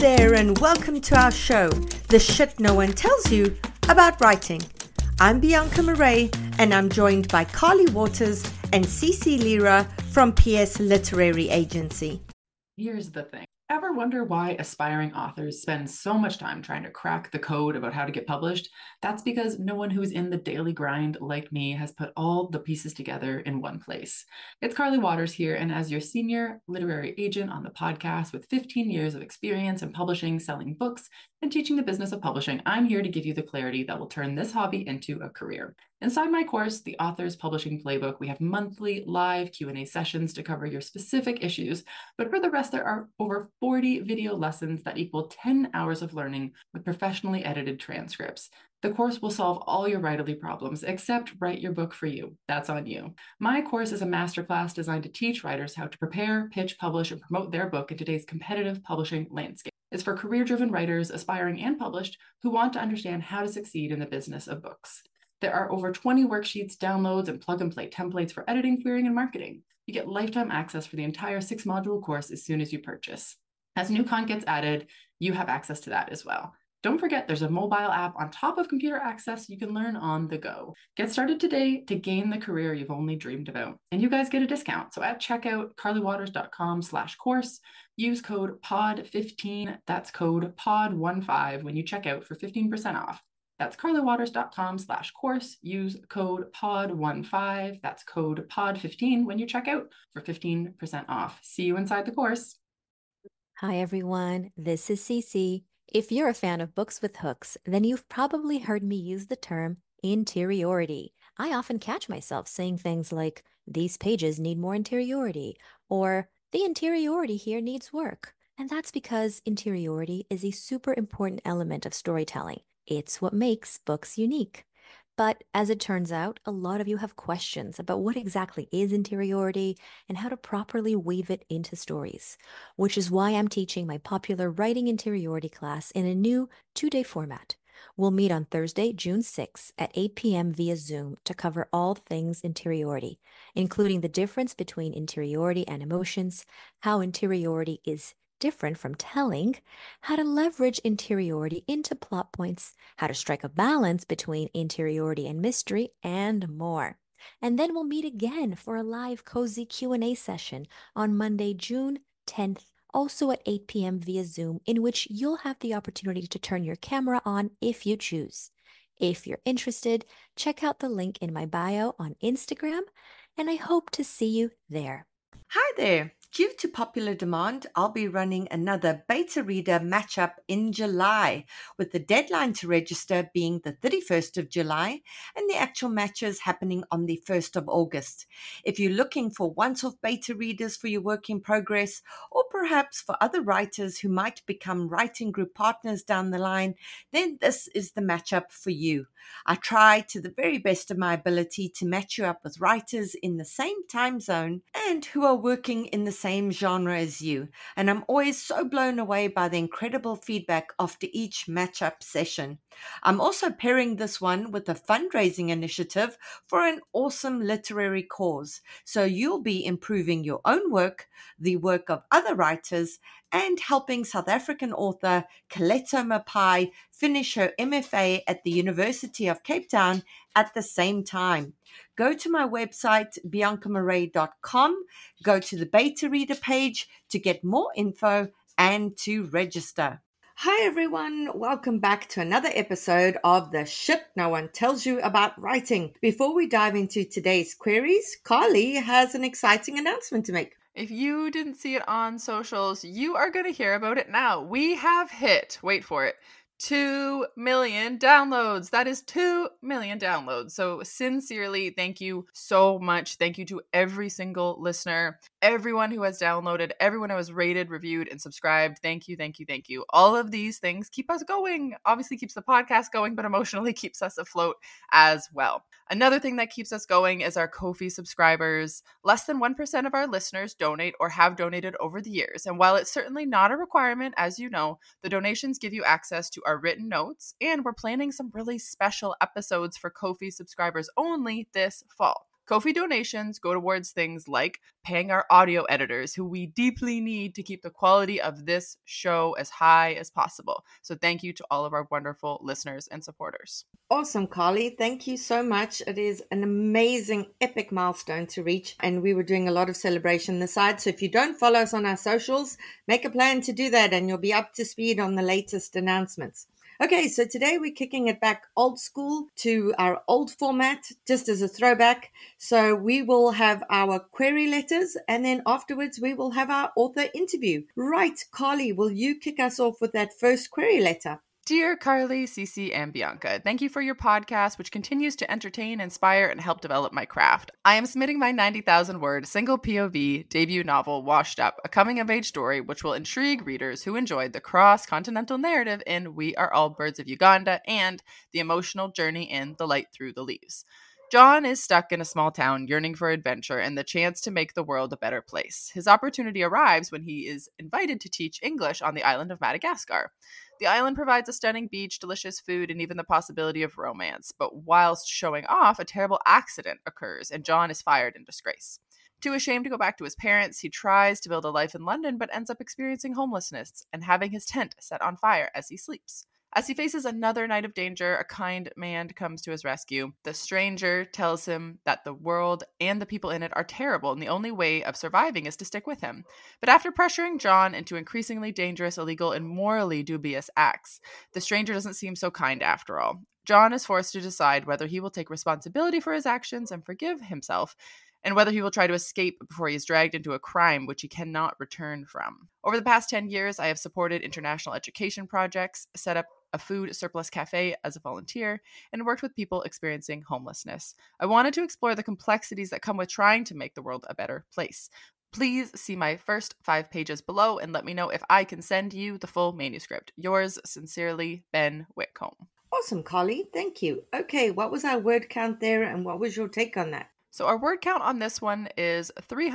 there, and welcome to our show, The Shit No One Tells You About Writing. I'm Bianca Murray, and I'm joined by Carly Waters and Cece Lira from PS Literary Agency. Here's the thing. Ever wonder why aspiring authors spend so much time trying to crack the code about how to get published? That's because no one who's in the daily grind like me has put all the pieces together in one place. It's Carly Waters here, and as your senior literary agent on the podcast with 15 years of experience in publishing, selling books, and teaching the business of publishing, I'm here to give you the clarity that will turn this hobby into a career. Inside my course, The Author's Publishing Playbook, we have monthly live Q&A sessions to cover your specific issues, but for the rest, there are over 40 video lessons that equal 10 hours of learning with professionally edited transcripts. The course will solve all your writerly problems, except write your book for you. That's on you. My course is a masterclass designed to teach writers how to prepare, pitch, publish, and promote their book in today's competitive publishing landscape. It's for career-driven writers, aspiring and published, who want to understand how to succeed in the business of books. There are over 20 worksheets, downloads, and plug-and-play templates for editing, querying, and marketing. You get lifetime access for the entire 6-module course as soon as you purchase. As new content gets added, you have access to that as well. Don't forget, there's a mobile app on top of computer access you can learn on the go. Get started today to gain the career you've only dreamed about. And you guys get a discount. So at checkout, carlywaters.com/course, use code POD15, that's code POD15 when you check out for 15% off. That's carlywaters.com/course. Use code POD15, that's code POD15 when you check out for 15% off. See you inside the course. Hi everyone, this is Cece. If you're a fan of books with hooks, then you've probably heard me use the term interiority. I often catch myself saying things like, these pages need more interiority, or the interiority here needs work. And that's because interiority is a super important element of storytelling. It's what makes books unique. But as it turns out, a lot of you have questions about what exactly is interiority and how to properly weave it into stories, which is why I'm teaching my popular Writing Interiority class in a new 2-day format. We'll meet on Thursday, June 6th at 8 p.m. via Zoom to cover all things interiority, including the difference between interiority and emotions, how interiority is different from telling, how to leverage interiority into plot points, how to strike a balance between interiority and mystery, and more. And then we'll meet again for a live cozy Q&A session on Monday, June 10th, also at 8 p.m. via Zoom, in which you'll have the opportunity to turn your camera on if you choose. If you're interested, check out the link in my bio on Instagram, and I hope to see you there. Hi there. Due to popular demand, I'll be running another beta reader matchup in July, with the deadline to register being the 31st of July and the actual matches happening on the 1st of August. If you're looking for once-off beta readers for your work in progress, or perhaps for other writers who might become writing group partners down the line, then this is the matchup for you. I try to the very best of my ability to match you up with writers in the same time zone and who are working in the same genre as you, and I'm always so blown away by the incredible feedback after each matchup session. I'm also pairing this one with a fundraising initiative for an awesome literary cause, so you'll be improving your own work, the work of other writers, and helping South African author Coletto Mapai finish her MFA at the University of Cape Town at the same time. Go to my website, biancamurray.com, go to the beta reader page to get more info and to register. Hi everyone, welcome back to another episode of The Shit No One Tells You About Writing. Before we dive into today's queries, Carly has an exciting announcement to make. If you didn't see it on socials, you are going to hear about it now. We have hit, wait for it, 2 million downloads. That is 2 million downloads. So sincerely, thank you so much. Thank you to every single listener, everyone who has downloaded, everyone who has rated, reviewed, and subscribed. Thank you, thank you, thank you. All of these things keep us going. Obviously keeps the podcast going, but emotionally keeps us afloat as well. Another thing that keeps us going is our Ko-fi subscribers. Less than 1% of our listeners donate or have donated over the years. And while it's certainly not a requirement, as you know, the donations give you access to our written notes, and we're planning some really special episodes for Ko-fi subscribers only this fall. Ko-fi donations go towards things like paying our audio editors, who we deeply need to keep the quality of this show as high as possible. So thank you to all of our wonderful listeners and supporters. Awesome, Carly. Thank you so much. It is an amazing, epic milestone to reach, and we were doing a lot of celebration on the side. So if you don't follow us on our socials, make a plan to do that, and you'll be up to speed on the latest announcements. Okay, so today we're kicking it back old school to our old format, just as a throwback. So we will have our query letters, and then afterwards we will have our author interview. Right, Carly, will you kick us off with that first query letter? Dear Carly, Cece, and Bianca, thank you for your podcast, which continues to entertain, inspire, and help develop my craft. I am submitting my 90,000-word single POV debut novel, Washed Up, a coming-of-age story which will intrigue readers who enjoyed the cross-continental narrative in We Are All Birds of Uganda and the emotional journey in The Light Through the Leaves. John is stuck in a small town, yearning for adventure and the chance to make the world a better place. His opportunity arrives when he is invited to teach English on the island of Madagascar. The island provides a stunning beach, delicious food, and even the possibility of romance. But whilst showing off, a terrible accident occurs, and John is fired in disgrace. Too ashamed to go back to his parents, he tries to build a life in London, but ends up experiencing homelessness and having his tent set on fire as he sleeps. As he faces another night of danger, a kind man comes to his rescue. The stranger tells him that the world and the people in it are terrible, and the only way of surviving is to stick with him. But after pressuring John into increasingly dangerous, illegal, and morally dubious acts, the stranger doesn't seem so kind after all. John is forced to decide whether he will take responsibility for his actions and forgive himself, and whether he will try to escape before he is dragged into a crime which he cannot return from. Over the past 10 years, I have supported international education projects, set up a food surplus cafe as a volunteer, and worked with people experiencing homelessness. I wanted to explore the complexities that come with trying to make the world a better place. Please see my first 5 pages below and let me know if I can send you the full manuscript. Yours sincerely, Ben Whitcomb. Awesome, Carly. Thank you. Okay, what was our word count there, and what was your take on that? So our word count on this one is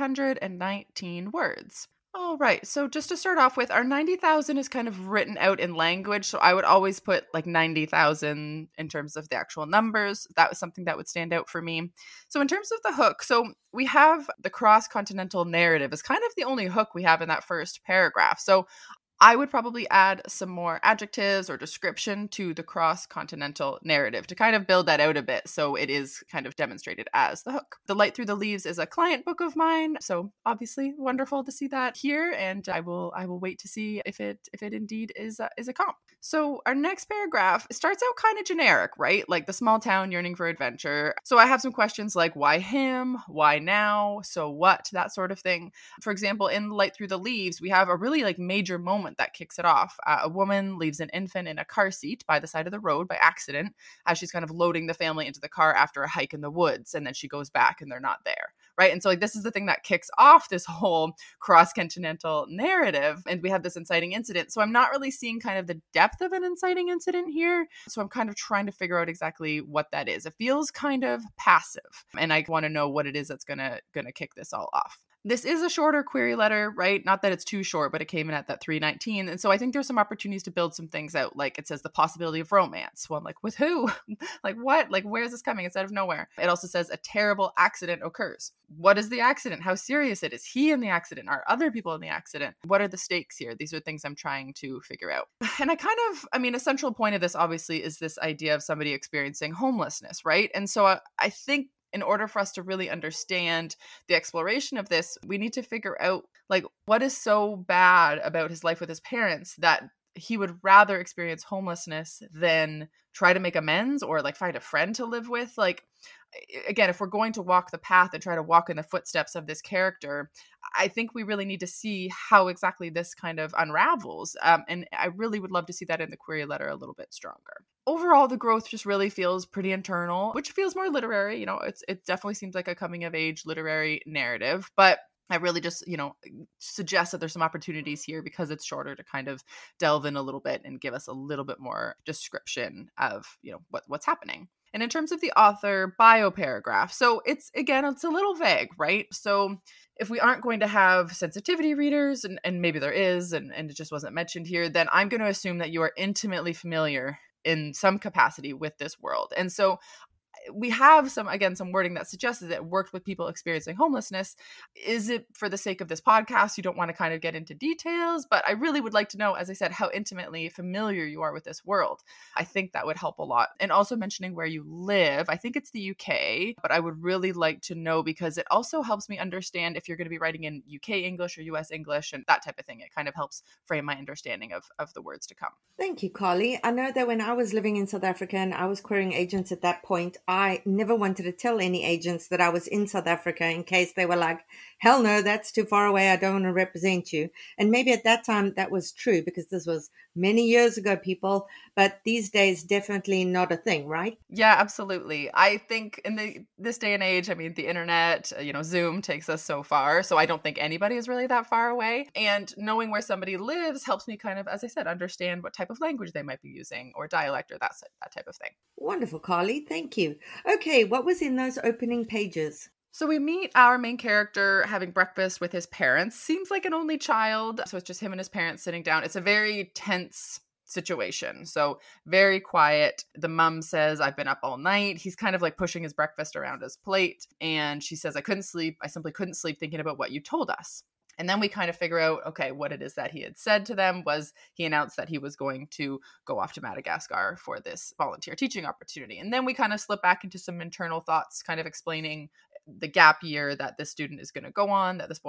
319 words. All right, so just to start off with, our 90,000 is kind of written out in language, so I would always put like 90,000 in terms of the actual numbers. That was something that would stand out for me. So in terms of the hook, so we have the cross-continental narrative is kind of the only hook we have in that first paragraph. So I would probably add some more adjectives or description to the cross-continental narrative to kind of build that out a bit so it is kind of demonstrated as the hook. The Light Through the Leaves is a client book of mine, so obviously wonderful to see that here, and I will wait to see if it indeed is a comp. So our next paragraph starts out kind of generic, right? Like the small town yearning for adventure. So I have some questions like why him, why now, so what, that sort of thing. For example, in Light Through the Leaves, we have a really like major moment that kicks it off. A woman leaves an infant in a car seat by the side of the road by accident as she's kind of loading the family into the car after a hike in the woods, and then she goes back and they're not there, right? And so like this is the thing that kicks off this whole cross-continental narrative, and we have this inciting incident. So I'm not really seeing kind of the depth of an inciting incident here, so I'm kind of trying to figure out exactly what that is. It feels kind of passive, and I want to know what it is that's gonna kick this all off. This is a shorter query letter, right? Not that it's too short, but it came in at that 319. And so I think there's some opportunities to build some things out. Like it says the possibility of romance. Well, I'm like, with who? Like what? Like where is this coming? It's out of nowhere. It also says a terrible accident occurs. What is the accident? How serious it is? He in the accident? Are other people in the accident? What are the stakes here? These are things I'm trying to figure out. And a central point of this obviously is this idea of somebody experiencing homelessness, right? And so I think in order for us to really understand the exploration of this, we need to figure out like what is so bad about his life with his parents that he would rather experience homelessness than try to make amends or like find a friend to live with. Like, again, if we're going to walk the path and try to walk in the footsteps of this character, I think we really need to see how exactly this kind of unravels. And I really would love to see that in the query letter a little bit stronger. Overall, the growth just really feels pretty internal, which feels more literary. You know, it definitely seems like a coming of age literary narrative, but I really just, suggest that there's some opportunities here because it's shorter to kind of delve in a little bit and give us a little bit more description of, what's happening. And in terms of the author bio paragraph, so it's a little vague, right? So if we aren't going to have sensitivity readers, and maybe there is, and it just wasn't mentioned here, then I'm going to assume that you are intimately familiar in some capacity with this world. And so we have some wording that suggests that it worked with people experiencing homelessness. Is it for the sake of this podcast? You don't want to kind of get into details, but I really would like to know, as I said, how intimately familiar you are with this world. I think that would help a lot. And also mentioning where you live. I think it's the UK, but I would really like to know because it also helps me understand if you're going to be writing in UK English or US English and that type of thing. It kind of helps frame my understanding of the words to come. Thank you, Carly. I know that when I was living in South Africa and I was querying agents at that point, I never wanted to tell any agents that I was in South Africa in case they were like, hell no, that's too far away. I don't want to represent you. And maybe at that time that was true because this was many years ago, people. But these days, definitely not a thing, right? Yeah, absolutely. I think in this day and age, I mean, the internet, Zoom takes us so far. So I don't think anybody is really that far away. And knowing where somebody lives helps me kind of, as I said, understand what type of language they might be using or dialect or that type of thing. Wonderful, Carly. Thank you. Okay, what was in those opening pages? So we meet our main character having breakfast with his parents. Seems like an only child. So it's just him and his parents sitting down. It's a very tense situation. So very quiet. The mom says, I've been up all night. He's kind of like pushing his breakfast around his plate. And she says, I couldn't sleep. I simply couldn't sleep thinking about what you told us. And then we kind of figure out, okay, what it is that he had said to them was he announced that he was going to go off to Madagascar for this volunteer teaching opportunity. And then we kind of slip back into some internal thoughts, kind of explaining the gap year that this student is going to go on, that this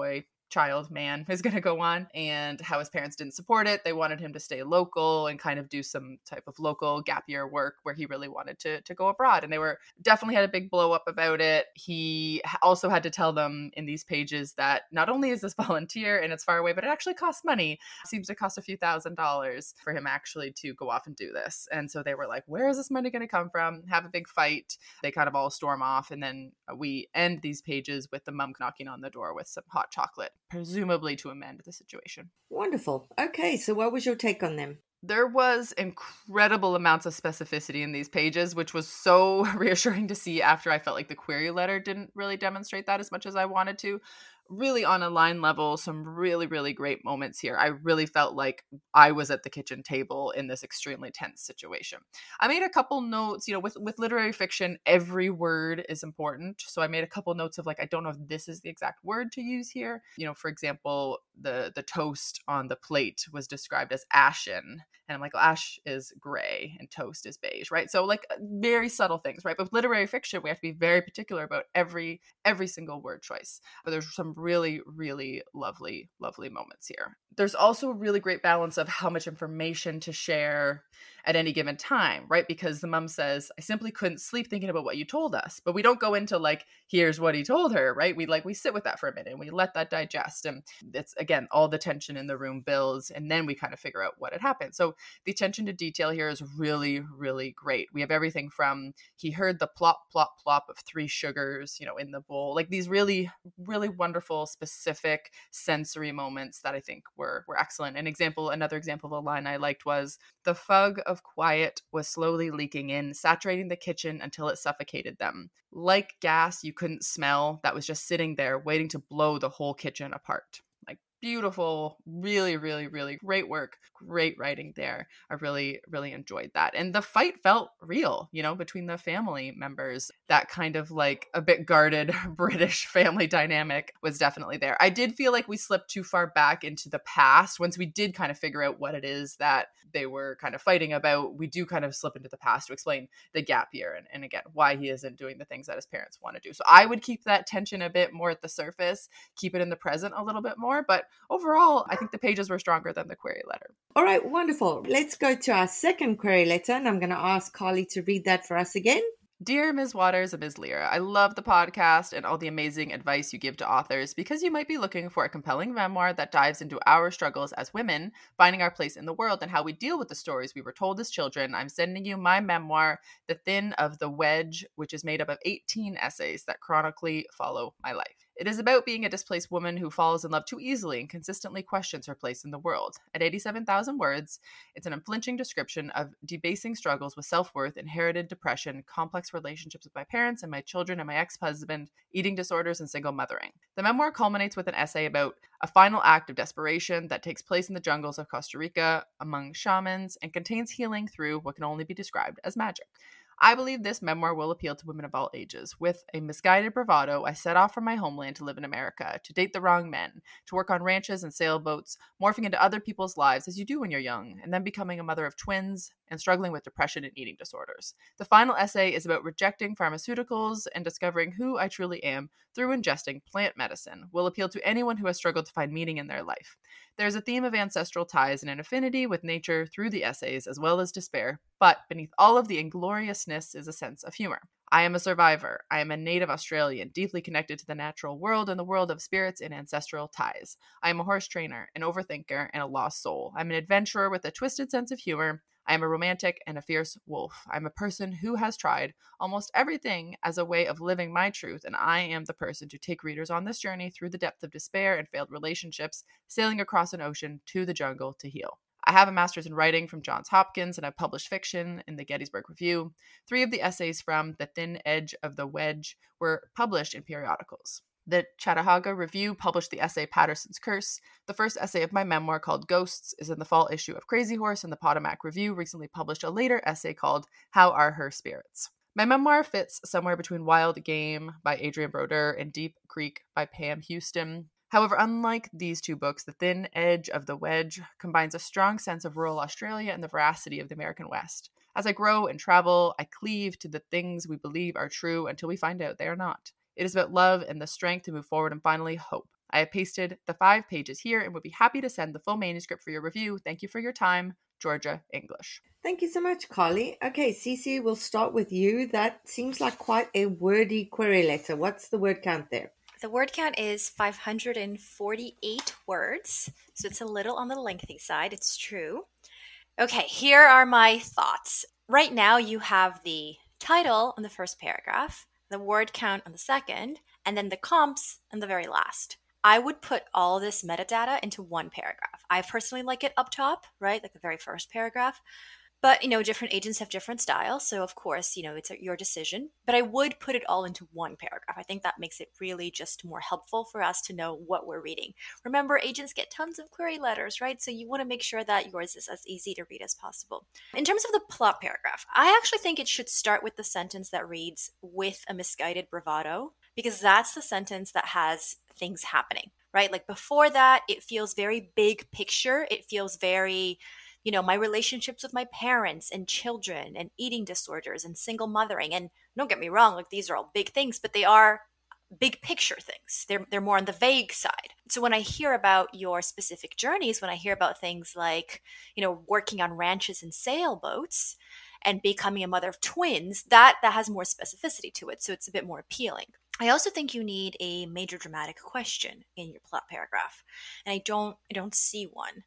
man is going to go on, and how his parents didn't support it. They wanted him to stay local and kind of do some type of local gap year work where he really wanted to go abroad. And they were definitely had a big blow up about it. He also had to tell them in these pages that not only is this volunteer and it's far away, but it actually costs money. It seems to cost a few $1,000s for him actually to go off and do this. And so they were like, where is this money going to come from? Have a big fight. They kind of all storm off. And then we end these pages with the mom knocking on the door with some hot chocolate, presumably to amend the situation. Wonderful. Okay, so what was your take on them? There was incredible amounts of specificity in these pages, which was so reassuring to see after I felt like the query letter didn't really demonstrate that as much as I wanted to. Really on a line level, some really, really great moments here. I really felt like I was at the kitchen table in this extremely tense situation. I made a couple notes, with literary fiction, every word is important. So I made a couple notes of like, I don't know if this is the exact word to use here. For example, the toast on the plate was described as ashen. And I'm like, well, ash is gray and toast is beige, right? So like very subtle things, right? But with literary fiction, we have to be very particular about every single word choice. But there's some really, really lovely, lovely moments here. There's also a really great balance of how much information to share at any given time, right? Because the mom says, I simply couldn't sleep thinking about what you told us. But we don't go into like, here's what he told her, right? We sit with that for a minute and we let that digest. And it's, again, all the tension in the room builds. And then we kind of figure out what had happened. So the attention to detail here is really, really great. We have everything from he heard the plop, plop, plop of 3 sugars, in the bowl, like these really, really wonderful, specific sensory moments that I think were excellent. Another example of a line I liked was the fog of quiet was slowly leaking in, saturating the kitchen until it suffocated them. Like gas you couldn't smell that was just sitting there waiting to blow the whole kitchen apart. Beautiful, really, really, really great work, great writing there. I really, really enjoyed that. And the fight felt real, between the family members. That kind of like a bit guarded British family dynamic was definitely there. I did feel like we slipped too far back into the past. Once we did kind of figure out what it is that they were kind of fighting about, we do kind of slip into the past to explain the gap year and again, why he isn't doing the things that his parents want to do. So I would keep that tension a bit more at the surface, keep it in the present a little bit more, but overall, I think the pages were stronger than the query letter. All right, wonderful. Let's go to our second query letter, and I'm going to ask Carly to read that for us again. Dear Ms. Waters and Ms. Lyra, I love the podcast and all the amazing advice you give to authors because you might be looking for a compelling memoir that dives into our struggles as women, finding our place in the world and how we deal with the stories we were told as children. I'm sending you my memoir, The Thin of the Wedge, which is made up of 18 essays that chronically follow my life. It is about being a displaced woman who falls in love too easily and consistently questions her place in the world. At 87,000 words, it's an unflinching description of debasing struggles with self-worth, inherited depression, complex relationships with my parents and my children and my ex-husband, eating disorders, and single mothering. The memoir culminates with an essay about a final act of desperation that takes place in the jungles of Costa Rica among shamans and contains healing through what can only be described as magic. I believe this memoir will appeal to women of all ages. With a misguided bravado, I set off from my homeland to live in America, to date the wrong men, to work on ranches and sailboats, morphing into other people's lives as you do when you're young, and then becoming a mother of twins and struggling with depression and eating disorders. The final essay is about rejecting pharmaceuticals and discovering who I truly am through ingesting plant medicine. Will appeal to anyone who has struggled to find meaning in their life. There's a theme of ancestral ties and an affinity with nature through the essays, as well as despair, but beneath all of the ingloriousness is a sense of humor. I am a survivor. I am a native Australian, deeply connected to the natural world and the world of spirits and ancestral ties. I am a horse trainer, an overthinker, and a lost soul. I'm an adventurer with a twisted sense of humor. I am a romantic and a fierce wolf. I'm a person who has tried almost everything as a way of living my truth, and I am the person to take readers on this journey through the depth of despair and failed relationships, sailing across an ocean to the jungle to heal. I have a master's in writing from Johns Hopkins, and I've published fiction in the Gettysburg Review. 3 of the essays from The Thin Edge of the Wedge were published in periodicals. The Chattahooga Review published the essay Patterson's Curse. The first essay of my memoir, called Ghosts, is in the fall issue of Crazy Horse, and the Potomac Review recently published a later essay called How Are Her Spirits? My memoir fits somewhere between Wild Game by Adrian Brodeur and Deep Creek by Pam Houston. However, unlike these 2 books, The Thin Edge of the Wedge combines a strong sense of rural Australia and the veracity of the American West. As I grow and travel, I cleave to the things we believe are true until we find out they are not. It is about love and the strength to move forward and finally hope. I have pasted the 5 pages here and would be happy to send the full manuscript for your review. Thank you for your time. Georgia English. Thank you so much, Carly. Okay, Cece, we'll start with you. That seems like quite a wordy query letter. What's the word count there? The word count is 548 words, so it's a little on the lengthy side, it's true. Okay, here are my thoughts. Right now you have the title on the first paragraph, the word count on the second, and then the comps on the very last. I would put all this metadata into one paragraph. I personally like it up top, right? Like the very first paragraph. But, different agents have different styles. So, of course, it's your decision. But I would put it all into one paragraph. I think that makes it really just more helpful for us to know what we're reading. Remember, agents get tons of query letters, right? So you want to make sure that yours is as easy to read as possible. In terms of the plot paragraph, I actually think it should start with the sentence that reads, with a misguided bravado, because that's the sentence that has things happening, right? Like before that, it feels very big picture. It feels very... my relationships with my parents and children and eating disorders and single mothering. And don't get me wrong, like these are all big things, but they are big picture things. They're more on the vague side. So when I hear about your specific journeys, when I hear about things like, working on ranches and sailboats and becoming a mother of twins, that has more specificity to it. So it's a bit more appealing. I also think you need a major dramatic question in your plot paragraph. And I don't see one.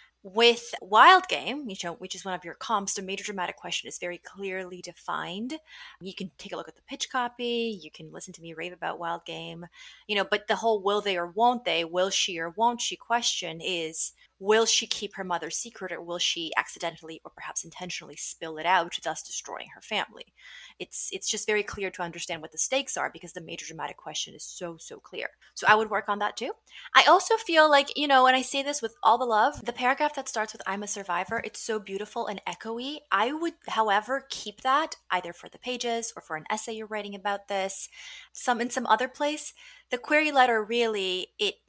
With Wild Game, which is one of your comps, the major dramatic question is very clearly defined. You can take a look at the pitch copy. You can listen to me rave about Wild Game. But the whole will they or won't they, will she or won't she question is, will she keep her mother's secret or will she accidentally or perhaps intentionally spill it out, thus destroying her family? It's just very clear to understand what the stakes are because the major dramatic question is so clear. So I would work on that too. I also feel like, and I say this with all the love, the paragraph that starts with I'm a survivor, it's so beautiful and echoey. I would, however, keep that either for the pages or for an essay you're writing about this, in some other place. The query letter really,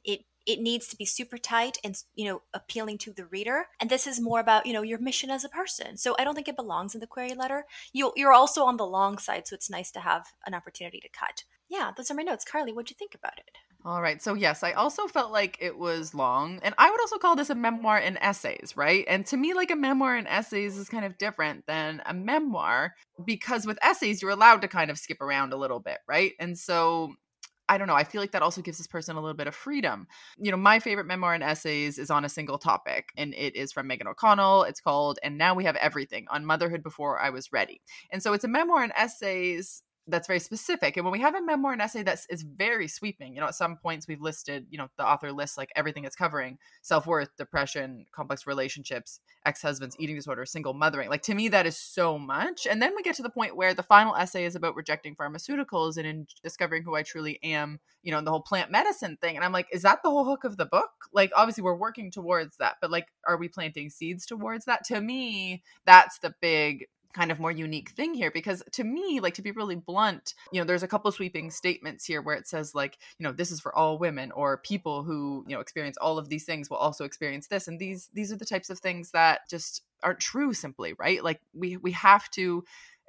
it needs to be super tight and, appealing to the reader. And this is more about, your mission as a person. So I don't think it belongs in the query letter. You're also on the long side, so it's nice to have an opportunity to cut. Yeah, those are my notes. Carly, what'd you think about it? All right. So yes, I also felt like it was long. And I would also call this a memoir in essays, right? And to me, like a memoir in essays is kind of different than a memoir because with essays, you're allowed to kind of skip around a little bit, right? And so I don't know. I feel like that also gives this person a little bit of freedom. My favorite memoir in essays is on a single topic, and it is from Megan O'Connell. It's called And Now We Have Everything, on Motherhood Before I Was Ready. And so it's a memoir in essays that's very specific. And when we have a memoir and essay that is very sweeping, at some points we've listed, the author lists like everything it's covering: self-worth, depression, complex relationships, ex-husbands, eating disorder, single mothering. Like, to me, that is so much. And then we get to the point where the final essay is about rejecting pharmaceuticals and in discovering who I truly am, and the whole plant medicine thing. And I'm like, is that the whole hook of the book? Like, obviously we're working towards that, but like, are we planting seeds towards that? To me, that's the big kind of more unique thing here, because to me, like, to be really blunt, there's a couple sweeping statements here where it says, like, this is for all women, or people who, experience all of these things will also experience this. And these are the types of things that just aren't true simply, right? Like we have to,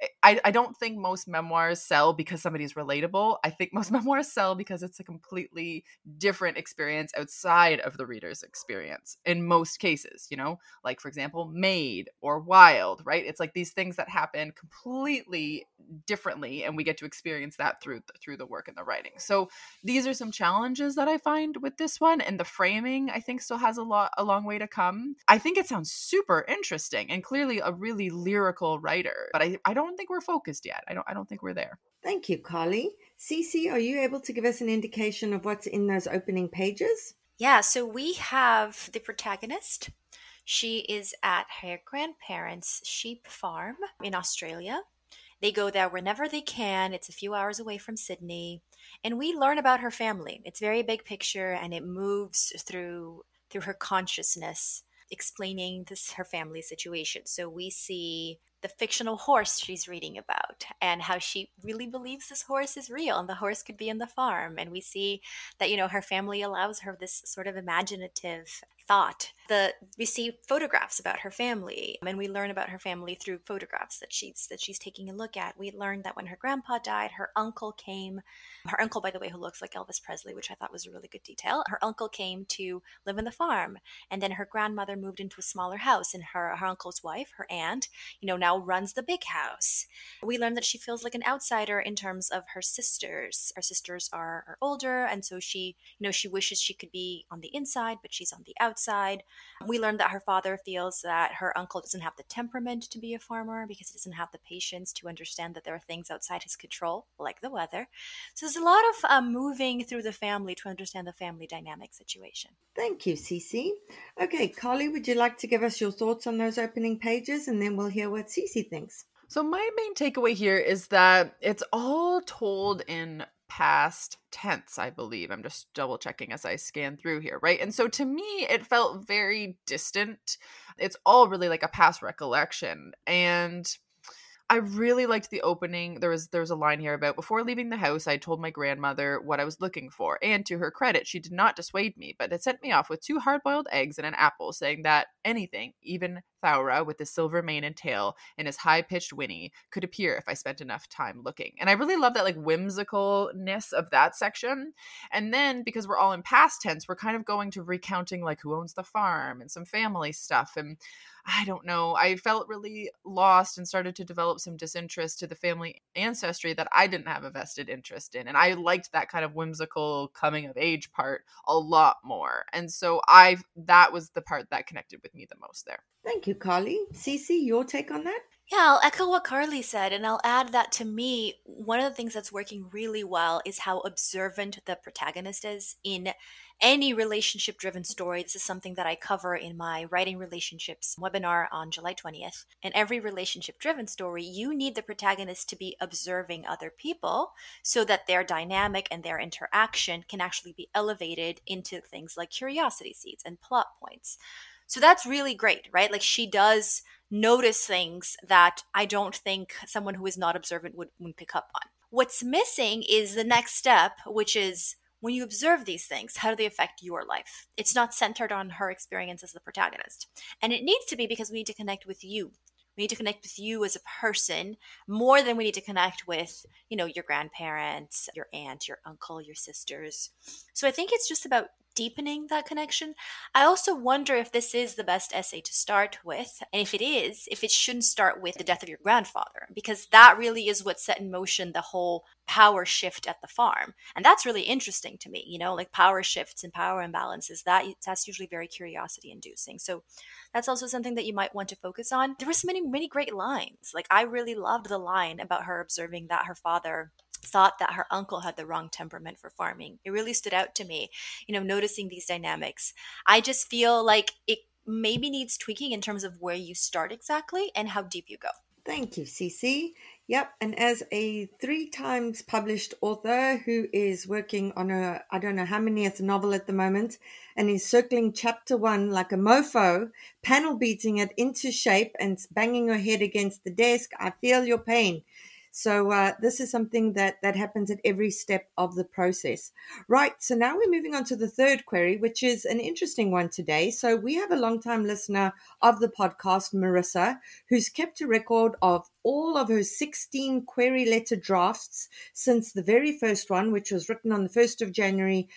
I don't think most memoirs sell because somebody's relatable. I think most memoirs sell because it's a completely different experience outside of the reader's experience in most cases, like, for example, Made or Wild, right? It's like these things that happen completely differently, and we get to experience that through the work and the writing. So these are some challenges that I find with this one, and the framing, I think, still has a long way to come. I think it sounds super interesting and clearly a really lyrical writer, but I don't think we're focused yet. I don't think we're there. Thank you, Carly. Cece, are you able to give us an indication of what's in those opening pages? Yeah, so we have the protagonist. She is at her grandparents' sheep farm in Australia. They go there whenever they can. It's a few hours away from Sydney. And we learn about her family. It's very big picture, and it moves through her consciousness, explaining her family situation. So we see the fictional horse she's reading about and how she really believes this horse is real and the horse could be in the farm. And we see that, her family allows her this sort of imaginative thought. We see photographs about her family, and we learn about her family through photographs that she's taking a look at. We learned that when her grandpa died, her uncle came. Her uncle, by the way, who looks like Elvis Presley, which I thought was a really good detail. Her uncle came to live in the farm, and then her grandmother moved into a smaller house, and her uncle's wife, her aunt, now runs the big house. We learned that she feels like an outsider in terms of her sisters. Her sisters are older, and so she wishes she could be on the inside, but she's on the outside. We learned that her father feels that her uncle doesn't have the temperament to be a farmer because he doesn't have the patience to understand that there are things outside his control, like the weather. So there's a lot of moving through the family to understand the family dynamic situation. Thank you, Cece. Okay, Carly, would you like to give us your thoughts on those opening pages, and then we'll hear what Cece thinks? So my main takeaway here is that it's all told in past tense, I believe. I'm just double checking as I scan through here, right? And so to me, it felt very distant. It's all really like a past recollection. And I really liked the opening. There was a line here about, before leaving the house, I told my grandmother what I was looking for. And to her credit, she did not dissuade me, but had sent me off with 2 hard-boiled eggs and an apple, saying that anything, even Thaura with his silver mane and tail and his high-pitched whinny, could appear if I spent enough time looking. And I really love that like whimsicalness of that section. And then, because we're all in past tense, we're kind of going to recounting like who owns the farm and some family stuff. And I don't know, I felt really lost and started to develop some disinterest to the family ancestry that I didn't have a vested interest in. And I liked that kind of whimsical coming of age part a lot more. And so that was the part that connected with me the most there. Thank you, Carly. Cece, your take on that? Yeah, I'll echo what Carly said, and I'll add that to me, one of the things that's working really well is how observant the protagonist is in any relationship-driven story. This is something that I cover in my Writing Relationships webinar on July 20th. In every relationship-driven story, you need the protagonist to be observing other people so that their dynamic and their interaction can actually be elevated into things like curiosity seeds and plot points. So that's really great, right? Like she does notice things that I don't think someone who is not observant would pick up on. What's missing is the next step, which is when you observe these things, how do they affect your life? It's not centered on her experience as the protagonist. And it needs to be because we need to connect with you. We need to connect with you as a person more than we need to connect with, your grandparents, your aunt, your uncle, your sisters. So I think it's just about deepening that connection. I also wonder if this is the best essay to start with. And if it is, if it shouldn't start with the death of your grandfather, because that really is what set in motion the whole power shift at the farm. And that's really interesting to me, like power shifts and power imbalances, that's usually very curiosity inducing. So that's also something that you might want to focus on. There were so many great lines. Like I really loved the line about her observing that her father thought that her uncle had the wrong temperament for farming. It really stood out to me, noticing these dynamics. I just feel like it maybe needs tweaking in terms of where you start exactly and how deep you go. Thank you, Cece. Yep, and as a 3 times published author who is working on I don't know how manyth novel at the moment, and is circling chapter 1 like a mofo, panel beating it into shape and banging her head against the desk, I feel your pain. So this is something that happens at every step of the process. Right, so now we're moving on to the third query, which is an interesting one today. So we have a long-time listener of the podcast, Marissa, who's kept a record of all of her 16 query letter drafts since the very first one, which was written on the 1st of January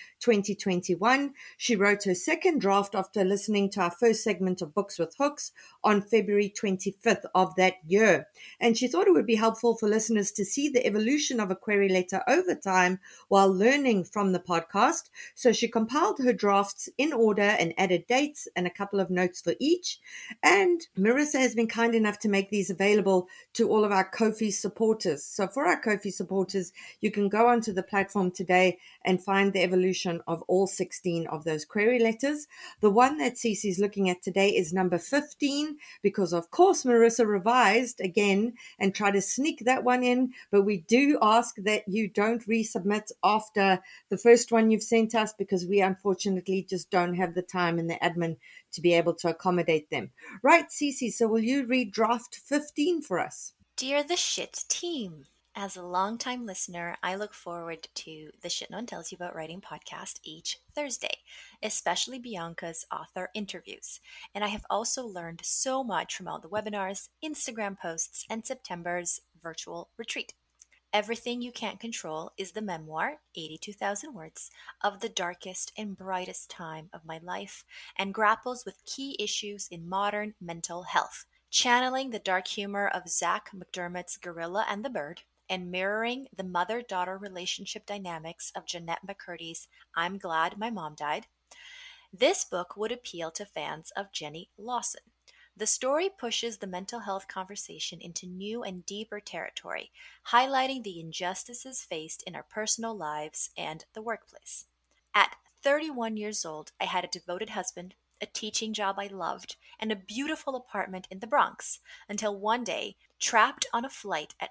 2021. She wrote her second draft after listening to our first segment of Books with Hooks on February 25th of that year. And she thought it would be helpful for listeners to see the evolution of a query letter over time while learning from the podcast. So she compiled her drafts in order and added dates and a couple of notes for each. And Marissa has been kind enough to make these available to all of our Ko-fi supporters. So for our Ko-fi supporters, you can go onto the platform today and find the evolution of all 16 of those query letters. The one that Cece's looking at today is number 15, because of course Marissa revised again and tried to sneak that one in, but we do ask that you don't resubmit after the first one you've sent us, because we unfortunately just don't have the time in the admin to be able to accommodate them. Right, Cece, so will you read draft 15 for us? Dear the Shit Team, as a longtime listener, I look forward to the Shit No One Tells You About Writing podcast each Thursday, especially Bianca's author interviews. And I have also learned so much from all the webinars, Instagram posts, and September's virtual retreat. Everything You Can't Control is the memoir, 82,000 words, of the darkest and brightest time of my life, and grapples with key issues in modern mental health, channeling the dark humor of Zach McDermott's Gorilla and the Bird, and mirroring the mother-daughter relationship dynamics of Jeanette McCurdy's I'm Glad My Mom Died. This book would appeal to fans of Jenny Lawson. The story pushes the mental health conversation into new and deeper territory, highlighting the injustices faced in our personal lives and the workplace. At 31 years old, I had a devoted husband, a teaching job I loved, and a beautiful apartment in the Bronx, until one day, trapped on a flight at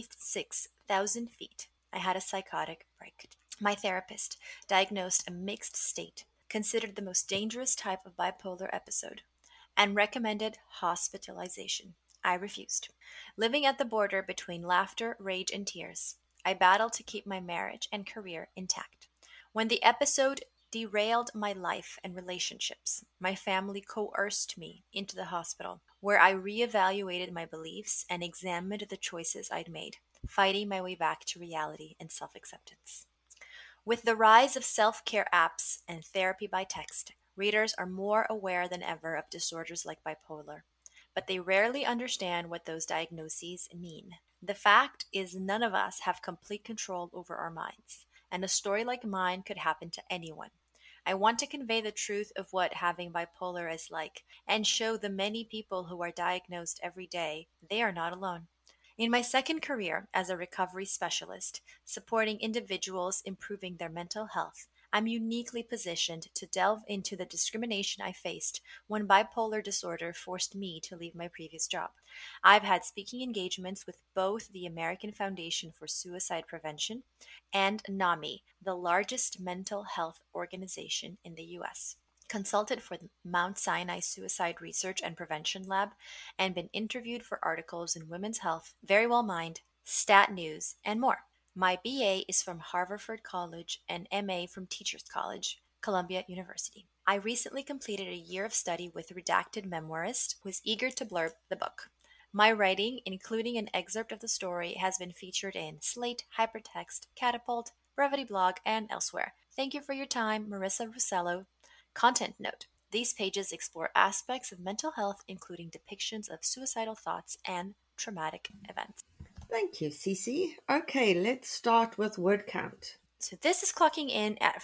36,000 feet, I had a psychotic break. My therapist diagnosed a mixed state, considered the most dangerous type of bipolar episode, and recommended hospitalization. I refused. Living at the border between laughter, rage, and tears, I battled to keep my marriage and career intact. When the episode derailed my life and relationships, my family coerced me into the hospital, where I reevaluated my beliefs and examined the choices I'd made, fighting my way back to reality and self-acceptance. With the rise of self-care apps and therapy by text, readers are more aware than ever of disorders like bipolar, but they rarely understand what those diagnoses mean. The fact is, none of us have complete control over our minds, and a story like mine could happen to anyone. I want to convey the truth of what having bipolar is like, and show the many people who are diagnosed every day they are not alone. In my second career as a recovery specialist, supporting individuals improving their mental health, I'm uniquely positioned to delve into the discrimination I faced when bipolar disorder forced me to leave my previous job. I've had speaking engagements with both the American Foundation for Suicide Prevention and NAMI, the largest mental health organization in the U.S., consulted for the Mount Sinai Suicide Research and Prevention Lab, and been interviewed for articles in Women's Health, Verywell Mind, Stat News, and more. My BA is from Haverford College and MA from Teachers College, Columbia University. I recently completed a year of study with redacted memoirist who is eager to blurb the book. My writing, including an excerpt of the story, has been featured in Slate, Hypertext, Catapult, Brevity Blog, and elsewhere. Thank you for your time, Marissa Russello. Content note: these pages explore aspects of mental health, including depictions of suicidal thoughts and traumatic events. Thank you, Cece. Okay, let's start with word count. So this is clocking in at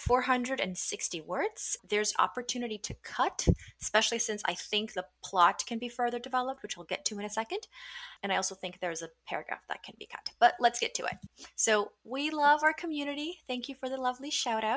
460 words. There's opportunity to cut, especially since I think the plot can be further developed, which I'll get to in a second. And I also think there's a paragraph that can be cut. But let's get to it. So we love our community. Thank you for the lovely shout out.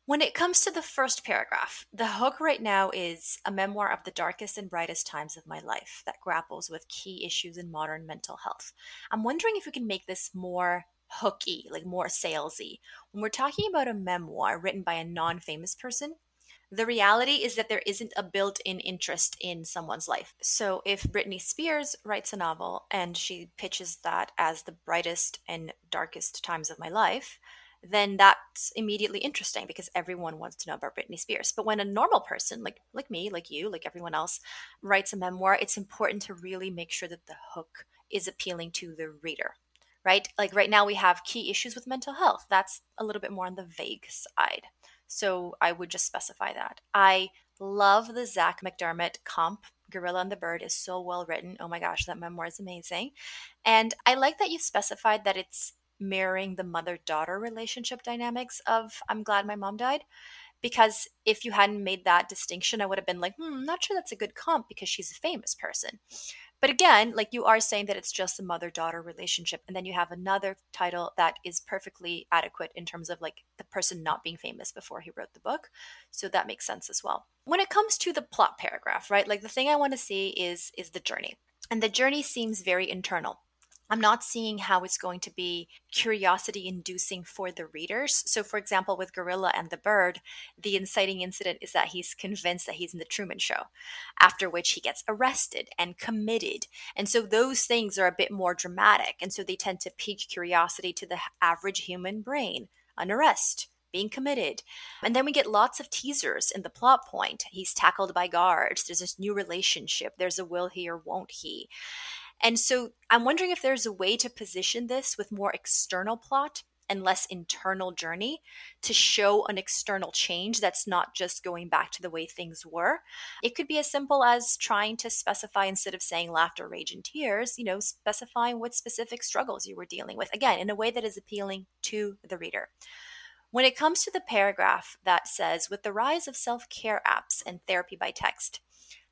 When it comes to the first paragraph, the hook right now is a memoir of the darkest and brightest times of my life that grapples with key issues in modern mental health. I'm wondering if we can make this more hooky, like more salesy. When we're talking about a memoir written by a non-famous person, the reality is that there isn't a built-in interest in someone's life. So if Britney Spears writes a novel and she pitches that as the brightest and darkest times of my life, then that's immediately interesting because everyone wants to know about Britney Spears. But when a normal person like me, like you, like everyone else writes a memoir, it's important to really make sure that the hook is appealing to the reader. Right? Like right now we have key issues with mental health. That's a little bit more on the vague side. So I would just specify that. I love the Zach McDermott comp. Gorilla and the Bird is so well written. Oh my gosh, that memoir is amazing. And I like that you specified that it's mirroring the mother-daughter relationship dynamics of I'm Glad My Mom Died. Because if you hadn't made that distinction, I would have been like, I'm not sure that's a good comp because she's a famous person. But again, like you are saying that it's just a mother-daughter relationship. And then you have another title that is perfectly adequate in terms of like the person not being famous before he wrote the book. So that makes sense as well. When it comes to the plot paragraph, right? Like the thing I want to see is the journey. And the journey seems very internal. I'm not seeing how it's going to be curiosity inducing for the readers. So, for example, with Gorilla and the Bird, the inciting incident is that he's convinced that he's in the Truman Show, after which he gets arrested and committed. And so those things are a bit more dramatic. And so they tend to pique curiosity to the average human brain. An arrest, being committed. And then we get lots of teasers in the plot point. He's tackled by guards. There's this new relationship. There's a will he or won't he. And so I'm wondering if there's a way to position this with more external plot and less internal journey to show an external change that's not just going back to the way things were. It could be as simple as trying to specify, instead of saying laughter, rage, and tears, specifying what specific struggles you were dealing with, again, in a way that is appealing to the reader. When it comes to the paragraph that says, with the rise of self-care apps and therapy by text,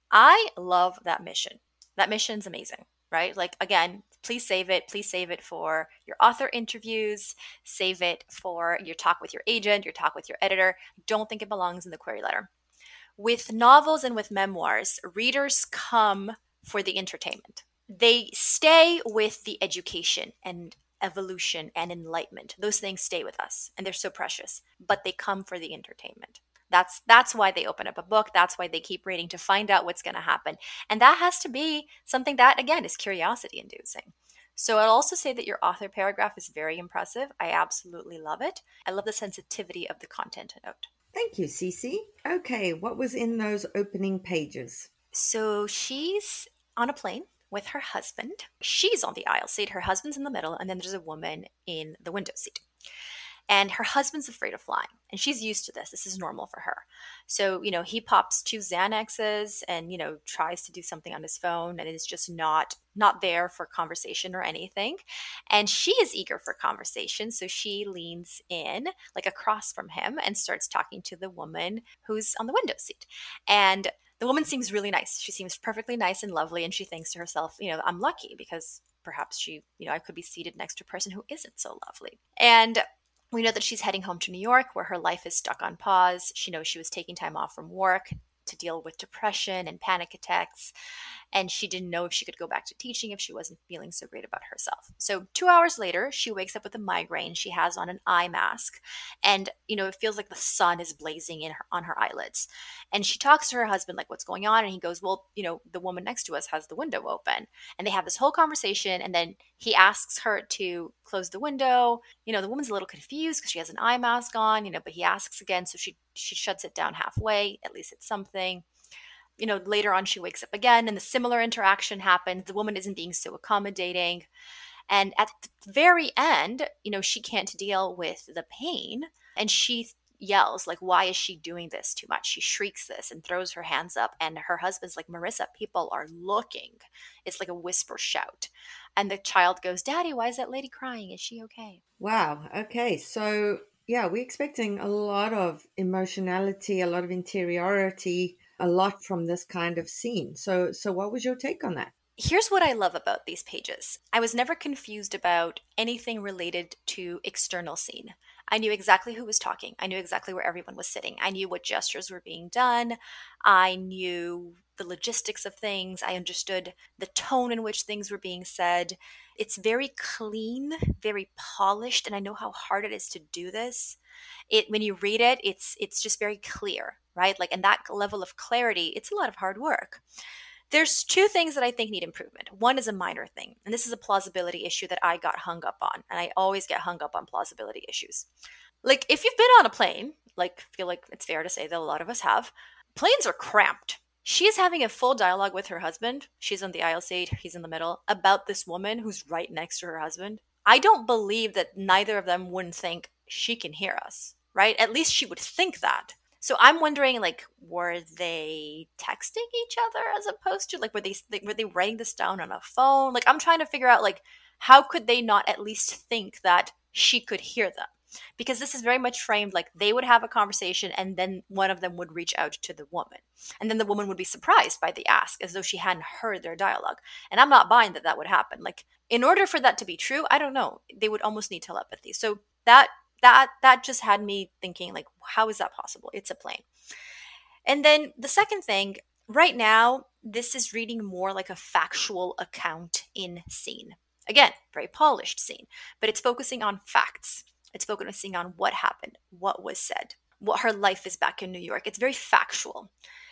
I love that mission. That mission's amazing. Right? Like, again, please save it. Please save it for your author interviews. Save it for your talk with your agent, your talk with your editor. Don't think it belongs in the query letter. With novels and with memoirs, readers come for the entertainment. They stay with the education and evolution and enlightenment. Those things stay with us and they're so precious, but they come for the entertainment. That's why they open up a book. That's why they keep reading, to find out what's going to happen. And that has to be something that, again, is curiosity inducing. So I'll also say that your author paragraph is very impressive. I absolutely love it. I love the sensitivity of the content note. Thank you, Cece. Okay, what was in those opening pages? So she's on a plane with her husband. She's on the aisle seat. Her husband's in the middle, and then there's a woman in the window seat. And her husband's afraid of flying. And she's used to this. This is normal for her. So, he pops 2 Xanaxes and, tries to do something on his phone and is just not there for conversation or anything. And she is eager for conversation. So she leans in like across from him and starts talking to the woman who's on the window seat. And the woman seems really nice. She seems perfectly nice and lovely. And she thinks to herself, I'm lucky because perhaps she, I could be seated next to a person who isn't so lovely. And we know that she's heading home to New York, where her life is stuck on pause. She knows she was taking time off from work to deal with depression and panic attacks. And she didn't know if she could go back to teaching if she wasn't feeling so great about herself. So 2 hours later, she wakes up with a migraine. She has on an eye mask. And, it feels like the sun is blazing on her eyelids. And she talks to her husband, like, what's going on? And he goes, well, the woman next to us has the window open. And they have this whole conversation. And then he asks her to close the window. The woman's a little confused because she has an eye mask on, but he asks again. So she shuts it down halfway. At least it's something. Later on, she wakes up again and the similar interaction happens. The woman isn't being so accommodating. And at the very end, she can't deal with the pain and she yells, like, why is she doing this too much? She shrieks this and throws her hands up. And her husband's like, Marissa, people are looking. It's like a whisper shout. And the child goes, Daddy, why is that lady crying? Is she okay? Wow. Okay. So, yeah, we're expecting a lot of emotionality, a lot of interiority, a lot from this kind of scene. So what was your take on that? Here's what I love about these pages. I was never confused about anything related to external scene. I knew exactly who was talking. I knew exactly where everyone was sitting. I knew what gestures were being done. I knew the logistics of things. I understood the tone in which things were being said. It's very clean, very polished, and I know how hard it is to do this. When you read it, it's just very clear, right? Like, and that level of clarity, it's a lot of hard work. There's two things that I think need improvement. One is a minor thing, and this is a plausibility issue that I got hung up on, and I always get hung up on plausibility issues. Like, if you've been on a plane, like, I feel like it's fair to say that a lot of us have, planes are cramped. She's having a full dialogue with her husband. She's on the aisle seat, he's in the middle, about this woman who's right next to her husband. I don't believe that neither of them wouldn't think she can hear us, right? At least she would think that. So I'm wondering, like, were they texting each other as opposed to, like, were they writing this down on a phone? Like, I'm trying to figure out, like, how could they not at least think that she could hear them? Because this is very much framed like they would have a conversation and then one of them would reach out to the woman. And then the woman would be surprised by the ask as though she hadn't heard their dialogue. And I'm not buying that that would happen. Like, in order for that to be true, I don't know. They would almost need telepathy. So that just had me thinking, like, how is that possible? It's a plane. And then the second thing, right now, this is reading more like a factual account in scene. Again, very polished scene, but it's focusing on facts. It's focusing on what happened, what was said, what her life is back in New York. It's very factual.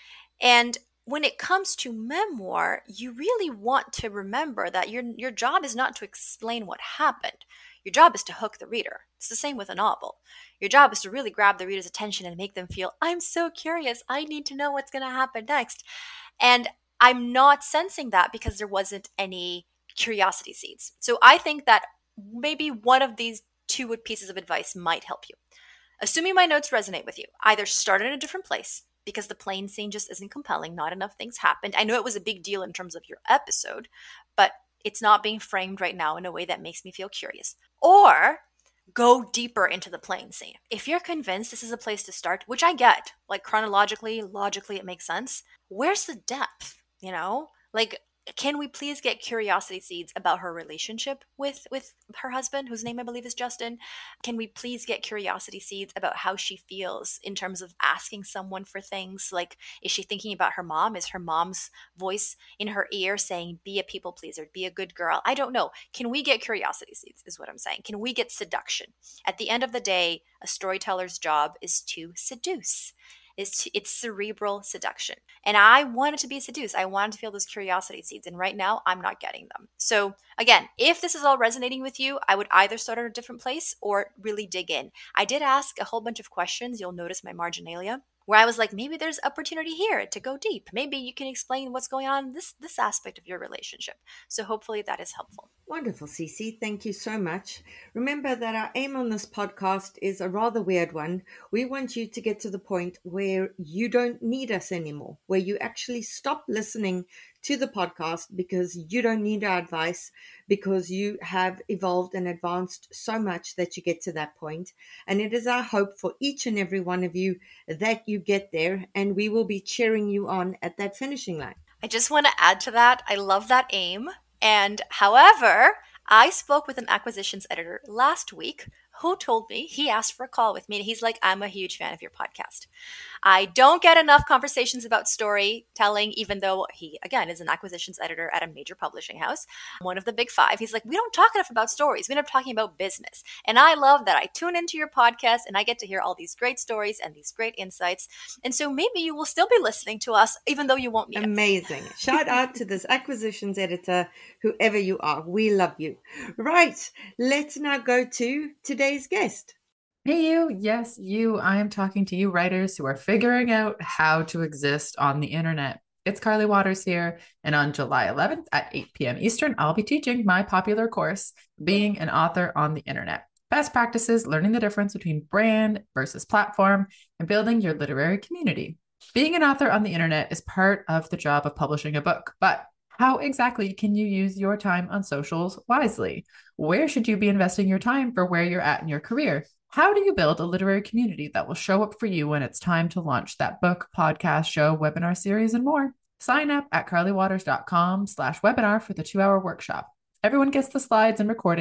And when it comes to memoir, you really want to remember that your job is not to explain what happened. Your job is to hook the reader. It's the same with a novel. Your job is to really grab the reader's attention and make them feel, I'm so curious. I need to know what's going to happen next. And I'm not sensing that because there wasn't any curiosity seeds. So I think that maybe one of these two pieces of advice might help you. Assuming my notes resonate with you, either start in a different place because the plane scene just isn't compelling. Not enough things happened. I know it was a big deal in terms of your episode, but it's not being framed right now in a way that makes me feel curious. Or go deeper into the plane scene. If you're convinced this is a place to start, which I get, like chronologically, logically, it makes sense. Where's the depth? You know, like, can we please get curiosity seeds about her relationship with her husband, whose name I believe is Justin? Can we please get curiosity seeds about how she feels in terms of asking someone for things? Like, is she thinking about her mom? Is her mom's voice in her ear saying, be a people pleaser, be a good girl? I don't know. Can we get curiosity seeds is what I'm saying. Can we get seduction? At the end of the day, a storyteller's job is to seduce. It's cerebral seduction. And I wanted to be seduced. I wanted to feel those curiosity seeds. And right now, I'm not getting them. So again, if this is all resonating with you, I would either start at a different place or really dig in. I did ask a whole bunch of questions. You'll notice my marginalia, where I was like, maybe there's opportunity here to go deep. Maybe you can explain what's going on in this aspect of your relationship. So hopefully that is helpful. Wonderful, Cece. Thank you so much. Remember that our aim on this podcast is a rather weird one. We want you to get to the point where you don't need us anymore, where you actually stop listening to the podcast because you don't need our advice, because you have evolved and advanced so much that you get to that point. And it is our hope for each and every one of you that you get there, and we will be cheering you on at that finishing line. I just want to add to that. I love that aim. And however, I spoke with an acquisitions editor last week who told me, he asked for a call with me, and he's like, I'm a huge fan of your podcast. I don't get enough conversations about storytelling, even though he, again, is an acquisitions editor at a major publishing house, one of the big five. He's like, we don't talk enough about stories. We end up talking about business. And I love that I tune into your podcast and I get to hear all these great stories and these great insights. And so maybe you will still be listening to us, even though you won't need Amazing. Us. Shout out to this acquisitions editor, whoever you are. We love you. Right. Let's now go to today's guest. Hey, you. Yes, you. I am talking to you writers who are figuring out how to exist on the internet. It's Carly Waters here. And on July 11th at 8 p.m. Eastern, I'll be teaching my popular course, Being an Author on the Internet. Best practices, learning the difference between brand versus platform, and building your literary community. Being an author on the internet is part of the job of publishing a book, but how exactly can you use your time on socials wisely? Where should you be investing your time for where you're at in your career? How do you build a literary community that will show up for you when it's time to launch that book, podcast, show, webinar series, and more? Sign up at carlywaters.com/webinar for the 2-hour workshop. Everyone gets the slides and recording.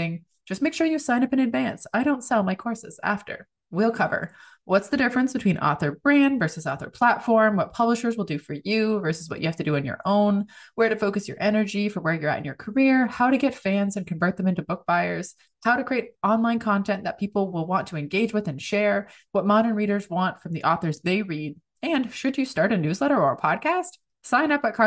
Just make sure you sign up in advance. I don't sell my courses after. We'll cover what's the difference between author brand versus author platform, what publishers will do for you versus what you have to do on your own, where to focus your energy for where you're at in your career, how to get fans and convert them into book buyers, how to create online content that people will want to engage with and share, what modern readers want from the authors they read, and should you start a newsletter or a podcast? Sign up at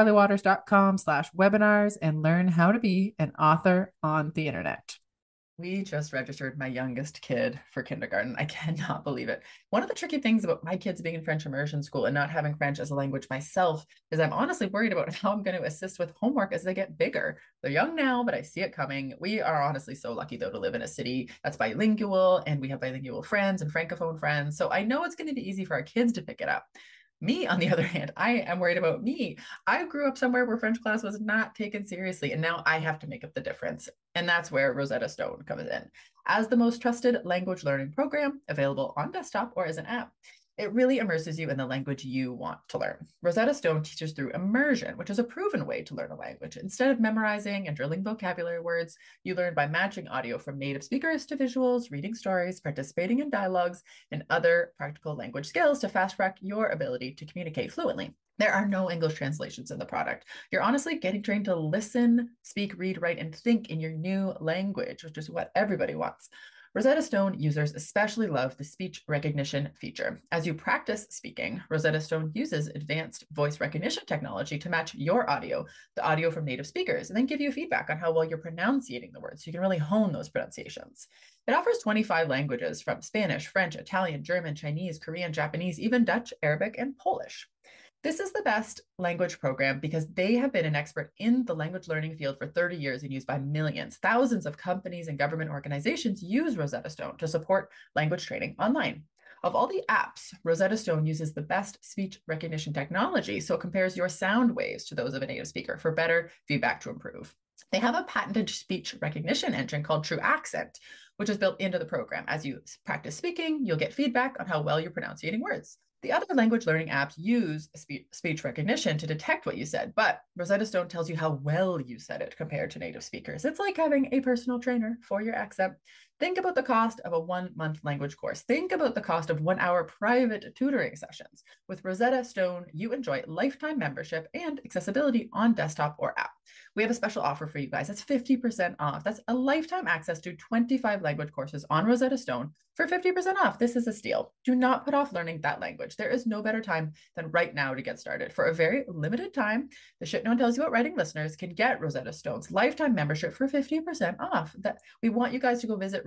carlywaters.com/webinars and learn how to be an author on the internet. We just registered my youngest kid for kindergarten. I cannot believe it. One of the tricky things about my kids being in French immersion school and not having French as a language myself is I'm honestly worried about how I'm going to assist with homework as they get bigger. They're young now, but I see it coming. We are honestly so lucky, though, to live in a city that's bilingual, and we have bilingual friends and Francophone friends. So I know it's going to be easy for our kids to pick it up. Me, on the other hand, I am worried about me. I grew up somewhere where French class was not taken seriously, and now I have to make up the difference. And that's where Rosetta Stone comes in. As the most trusted language learning program available on desktop or as an app, it really immerses you in the language you want to learn. Rosetta Stone teaches through immersion, which is a proven way to learn a language. Instead of memorizing and drilling vocabulary words, you learn by matching audio from native speakers to visuals, reading stories, participating in dialogues, and other practical language skills to fast-track your ability to communicate fluently. There are no English translations in the product. You're honestly getting trained to listen, speak, read, write, and think in your new language, which is what everybody wants. Rosetta Stone users especially love the speech recognition feature. As you practice speaking, Rosetta Stone uses advanced voice recognition technology to match your audio, the audio from native speakers, and then give you feedback on how well you're pronunciating the words so you can really hone those pronunciations. It offers 25 languages from Spanish, French, Italian, German, Chinese, Korean, Japanese, even Dutch, Arabic, and Polish. This is the best language program because they have been an expert in the language learning field for 30 years and used by millions. Thousands of companies and government organizations use Rosetta Stone to support language training online. Of all the apps, Rosetta Stone uses the best speech recognition technology, so it compares your sound waves to those of a native speaker for better feedback to improve. They have a patented speech recognition engine called True Accent, which is built into the program. As you practice speaking, you'll get feedback on how well you're pronouncing words. The other language learning apps use speech recognition to detect what you said, but Rosetta Stone tells you how well you said it compared to native speakers. It's like having a personal trainer for your accent. Think about the cost of a 1-month language course. Think about the cost of 1-hour private tutoring sessions. With Rosetta Stone, you enjoy lifetime membership and accessibility on desktop or app. We have a special offer for you guys. That's 50% off. That's a lifetime access to 25 language courses on Rosetta Stone for 50% off. This is a steal. Do not put off learning that language. There is no better time than right now to get started. For a very limited time, the Shit No One Tells You About Writing listeners can get Rosetta Stone's lifetime membership for 50% off. We want you guys to go visit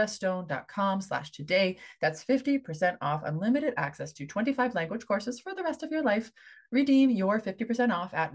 rosettastone.com/today. That's 50% off unlimited access to 25 language courses for the rest of your life. Redeem your 50% off at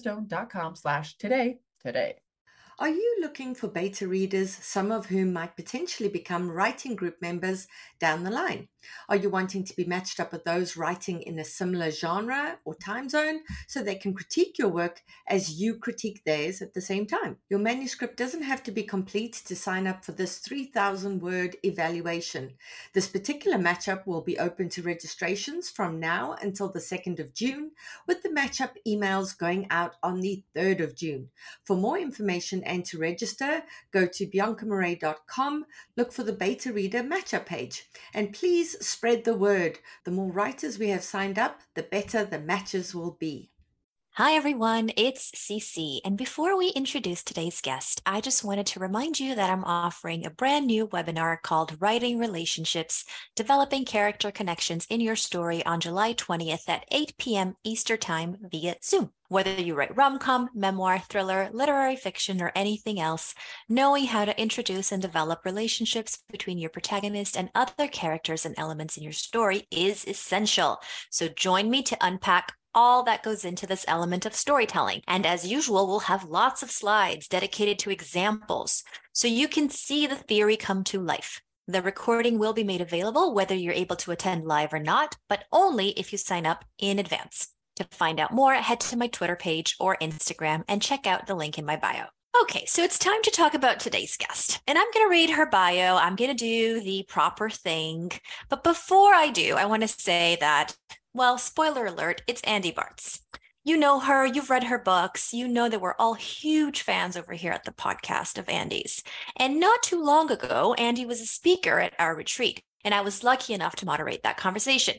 rosettastone.com/today today. Are you looking for beta readers, some of whom might potentially become writing group members down the line? Are you wanting to be matched up with those writing in a similar genre or time zone so they can critique your work as you critique theirs at the same time? Your manuscript doesn't have to be complete to sign up for this 3,000-word evaluation. This particular matchup will be open to registrations from now until the 2nd of June, with the matchup emails going out on the 3rd of June. For more information and to register, go to biancamarais.com, look for the beta reader matchup page, and please spread the word. The more writers we have signed up, the better the matches will be. Hi everyone, it's Cece, and before we introduce today's guest, I just wanted to remind you that I'm offering a brand new webinar called Writing Relationships, Developing Character Connections in Your Story on July 20th at 8 p.m. Eastern Time via Zoom. Whether you write rom-com, memoir, thriller, literary fiction, or anything else, knowing how to introduce and develop relationships between your protagonist and other characters and elements in your story is essential. So join me to unpack all that goes into this element of storytelling. And as usual, we'll have lots of slides dedicated to examples so you can see the theory come to life. The recording will be made available whether you're able to attend live or not, but only if you sign up in advance. To find out more, head to my Twitter page or Instagram and check out the link in my bio. Okay, so it's time to talk about today's guest. And I'm going to read her bio. I'm going to do the proper thing. But before I do, I want to say that, well, spoiler alert, it's Andie Bartz. You know her, you've read her books, you know that we're all huge fans over here at the podcast of Andy's. And not too long ago, Andy was a speaker at our retreat, and I was lucky enough to moderate that conversation.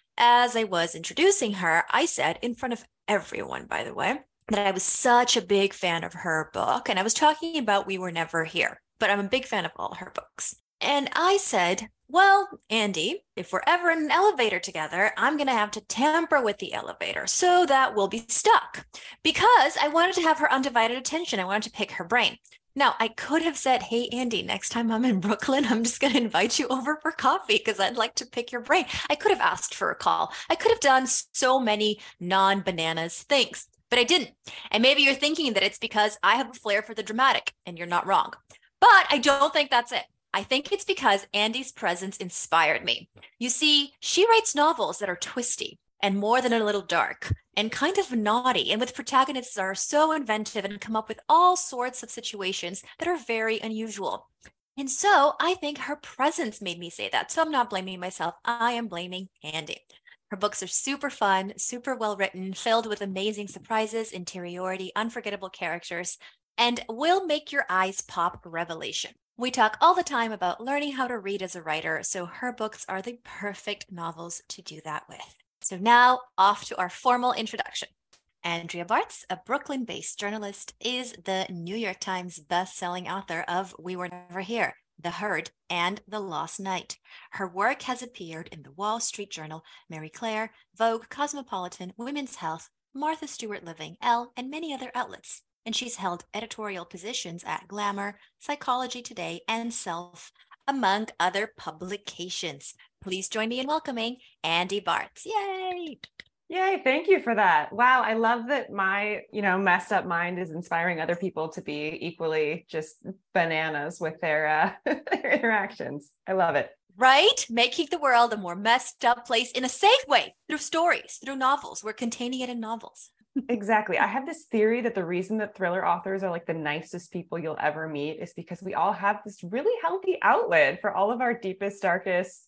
As I was introducing her, I said, in front of everyone, by the way, that I was such a big fan of her book, and I was talking about We Were Never Here, but I'm a big fan of all her books. And I said, well, Andy, if we're ever in an elevator together, I'm going to have to tamper with the elevator so that we'll be stuck, because I wanted to have her undivided attention. I wanted to pick her brain. Now, I could have said, hey, Andy, next time I'm in Brooklyn, I'm just going to invite you over for coffee because I'd like to pick your brain. I could have asked for a call. I could have done so many non-bananas things, but I didn't. And maybe you're thinking that it's because I have a flair for the dramatic, and you're not wrong. But I don't think that's it. I think it's because Andy's presence inspired me. You see, she writes novels that are twisty and more than a little dark and kind of naughty, and with protagonists that are so inventive and come up with all sorts of situations that are very unusual. And so I think her presence made me say that. So I'm not blaming myself. I am blaming Andy. Her books are super fun, super well written, filled with amazing surprises, interiority, unforgettable characters, and will make your eyes pop revelation. We talk all the time about learning how to read as a writer, so her books are the perfect novels to do that with. So now off to our formal introduction. Andrea Bartz, a Brooklyn-based journalist, is the New York Times best-selling author of We Were Never Here, The Herd, and The Lost Night. Her work has appeared in the Wall Street Journal, Marie Claire, Vogue, Cosmopolitan, Women's Health, Martha Stewart Living, Elle, and many other outlets. And she's held editorial positions at Glamour, Psychology Today, and Self, among other publications. Please join me in welcoming Andy Bartz. Yay! Yay, thank you for that. Wow, I love that my, messed up mind is inspiring other people to be equally just bananas with their their interactions. I love it. Right? Making the world a more messed up place in a safe way, through stories, through novels. We're containing it in novels. Exactly. I have this theory that the reason that thriller authors are like the nicest people you'll ever meet is because we all have this really healthy outlet for all of our deepest, darkest,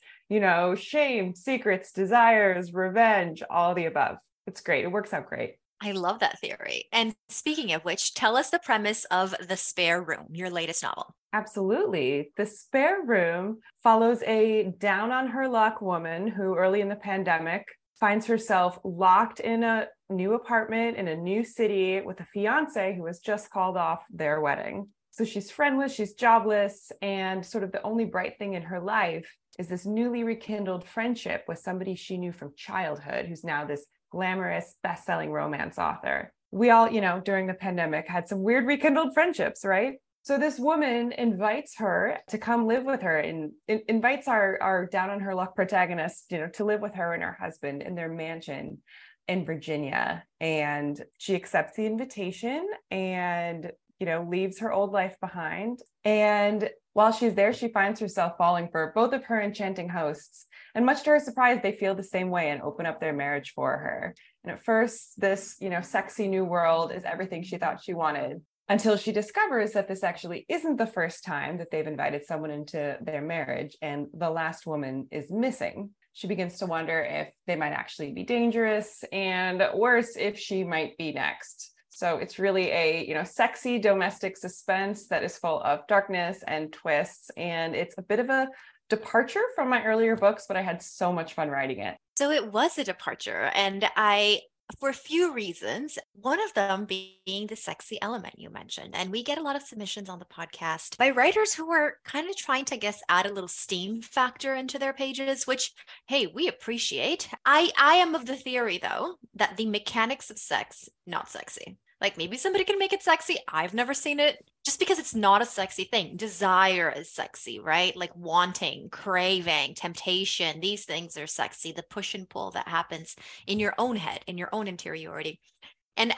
shame, secrets, desires, revenge, all the above. It's great. It works out great. I love that theory. And speaking of which, tell us the premise of The Spare Room, your latest novel. Absolutely. The Spare Room follows a down on her luck woman who early in the pandemic finds herself locked in a new apartment in a new city with a fiance who has just called off their wedding. So she's friendless, she's jobless, and sort of the only bright thing in her life is this newly rekindled friendship with somebody she knew from childhood, who's now this glamorous, best-selling romance author. We all, during the pandemic had some weird rekindled friendships, right? So this woman invites her to come live with her and invites our down on her luck protagonist, to live with her and her husband in their mansion in Virginia. And she accepts the invitation and, leaves her old life behind. And while she's there, she finds herself falling for both of her enchanting hosts. And much to her surprise, they feel the same way and open up their marriage for her. And at first, this, sexy new world is everything she thought she wanted, until she discovers that this actually isn't the first time that they've invited someone into their marriage, and the last woman is missing. She begins to wonder if they might actually be dangerous, and worse, if she might be next. So it's really a, sexy domestic suspense that is full of darkness and twists, and it's a bit of a departure from my earlier books, but I had so much fun writing it. So it was a departure, and for a few reasons, one of them being the sexy element you mentioned. And we get a lot of submissions on the podcast by writers who are kind of trying to, add a little steam factor into their pages, which, hey, we appreciate. I am of the theory, though, that the mechanics of sex, not sexy. Like maybe somebody can make it sexy. I've never seen it just because it's not a sexy thing. Desire is sexy, right? Like wanting, craving, temptation. These things are sexy. The push and pull that happens in your own head, in your own interiority. And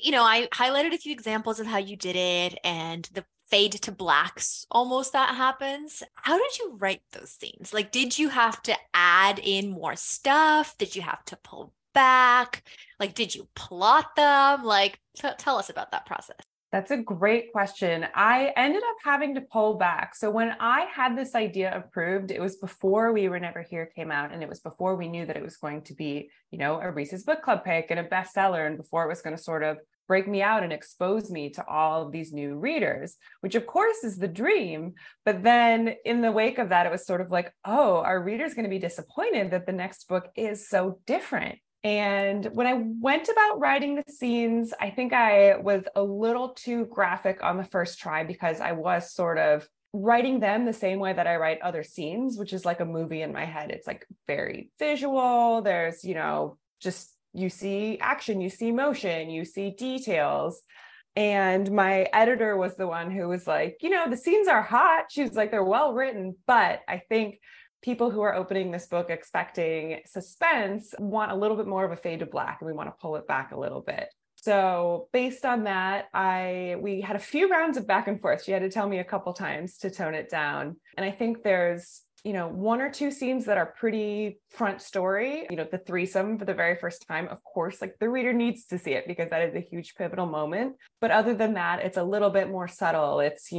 I highlighted a few examples of how you did it and the fade to blacks almost that happens. How did you write those scenes? Like, did you have to add in more stuff? Did you have to pull back? Like, did you plot them? Like, tell us about that process. That's a great question. I ended up having to pull back. So when I had this idea approved, it was before We Were Never Here came out, and it was before we knew that it was going to be, a Reese's Book Club pick and a bestseller, and before it was going to sort of break me out and expose me to all of these new readers, which of course is the dream. But then in the wake of that, it was sort of like, oh, our readers going to be disappointed that the next book is so different. And when I went about writing the scenes, I think I was a little too graphic on the first try, because I was sort of writing them the same way that I write other scenes, which is like a movie in my head. It's like very visual. There's, just you see action, you see motion, you see details. And my editor was the one who was like, the scenes are hot. She was like, they're well written, but I think people who are opening this book expecting suspense want a little bit more of a fade to black, and we want to pull it back a little bit. So based on that, we had a few rounds of back and forth. She had to tell me a couple times to tone it down. And I think there's, one or two scenes that are pretty front story, the threesome for the very first time, of course, like the reader needs to see it because that is a huge pivotal moment. But other than that, it's a little bit more subtle. It's,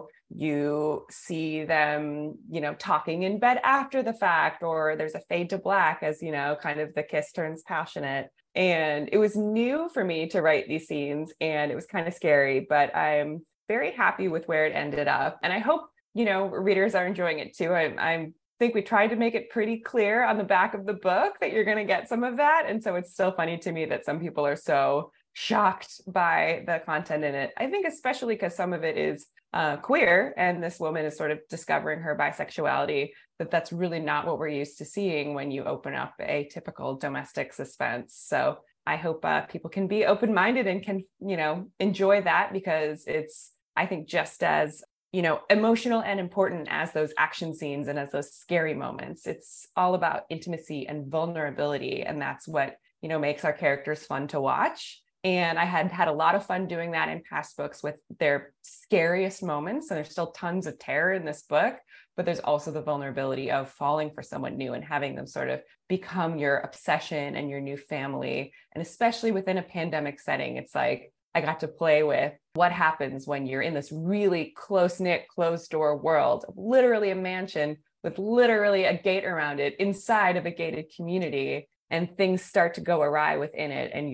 you see them, talking in bed after the fact, or there's a fade to black as, kind of the kiss turns passionate. And it was new for me to write these scenes, and it was kind of scary, but I'm very happy with where it ended up. And I hope, readers are enjoying it too. I think we tried to make it pretty clear on the back of the book that you're going to get some of that. And so it's still funny to me that some people are so shocked by the content in it. I think especially because some of it is queer, and this woman is sort of discovering her bisexuality, that's really not what we're used to seeing when you open up a typical domestic suspense. So I hope people can be open-minded and can, enjoy that, because it's, I think, just as, emotional and important as those action scenes and as those scary moments. It's all about intimacy and vulnerability. And that's what, makes our characters fun to watch. And I had a lot of fun doing that in past books with their scariest moments. And there's still tons of terror in this book, but there's also the vulnerability of falling for someone new and having them sort of become your obsession and your new family. And especially within a pandemic setting, it's like, I got to play with what happens when you're in this really close-knit, closed-door world, literally a mansion with literally a gate around it inside of a gated community, and things start to go awry within it. And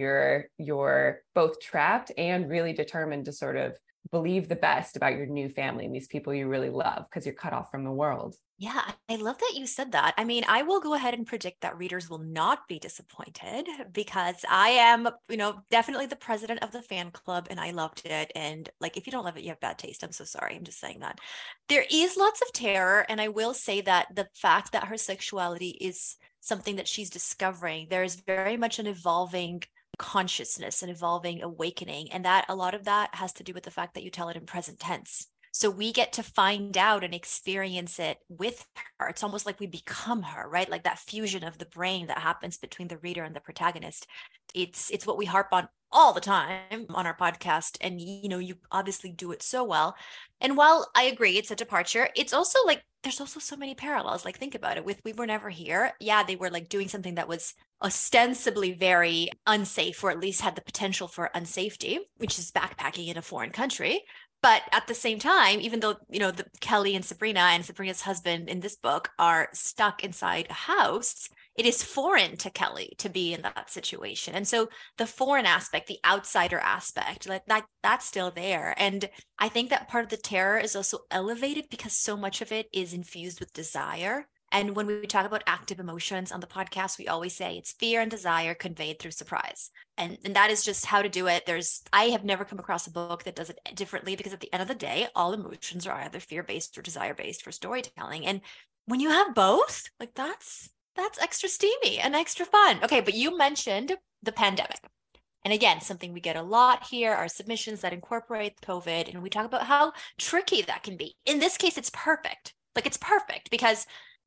you're both trapped and really determined to sort of believe the best about your new family and these people you really love, because you're cut off from the world. Yeah, I love that you said that. I mean, I will go ahead and predict that readers will not be disappointed, because I am, definitely the president of the fan club, and I loved it. And like, if you don't love it, you have bad taste. I'm so sorry. I'm just saying that. There is lots of terror. And I will say that the fact that her sexuality is something that she's discovering, there is very much an evolving consciousness and evolving awakening. And that a lot of that has to do with the fact that you tell it in present tense. So we get to find out and experience it with her. It's almost like we become her, right? Like that fusion of the brain that happens between the reader and the protagonist. It's what we harp on all the time on our podcast. And, you obviously do it so well. And while I agree, it's a departure, it's also like, there's also so many parallels. Like, think about it with We Were Never Here. Yeah, they were like doing something that was ostensibly very unsafe, or at least had the potential for unsafety, which is backpacking in a foreign country. But at the same time, even though, Kelly and Sabrina's husband in this book are stuck inside a house, it is foreign to Kelly to be in that situation. And so the foreign aspect, the outsider aspect, like that's still there. And I think that part of the terror is also elevated because so much of it is infused with desire. And when we talk about active emotions on the podcast, we always say it's fear and desire conveyed through surprise. And that is just how to do it. I have never come across a book that does it differently, because at the end of the day, all emotions are either fear-based or desire-based for storytelling. And when you have both, like that's extra steamy and extra fun. Okay, but you mentioned the pandemic. And again, something we get a lot here are submissions that incorporate COVID. And we talk about how tricky that can be. In this case, it's perfect. Like, it's perfect because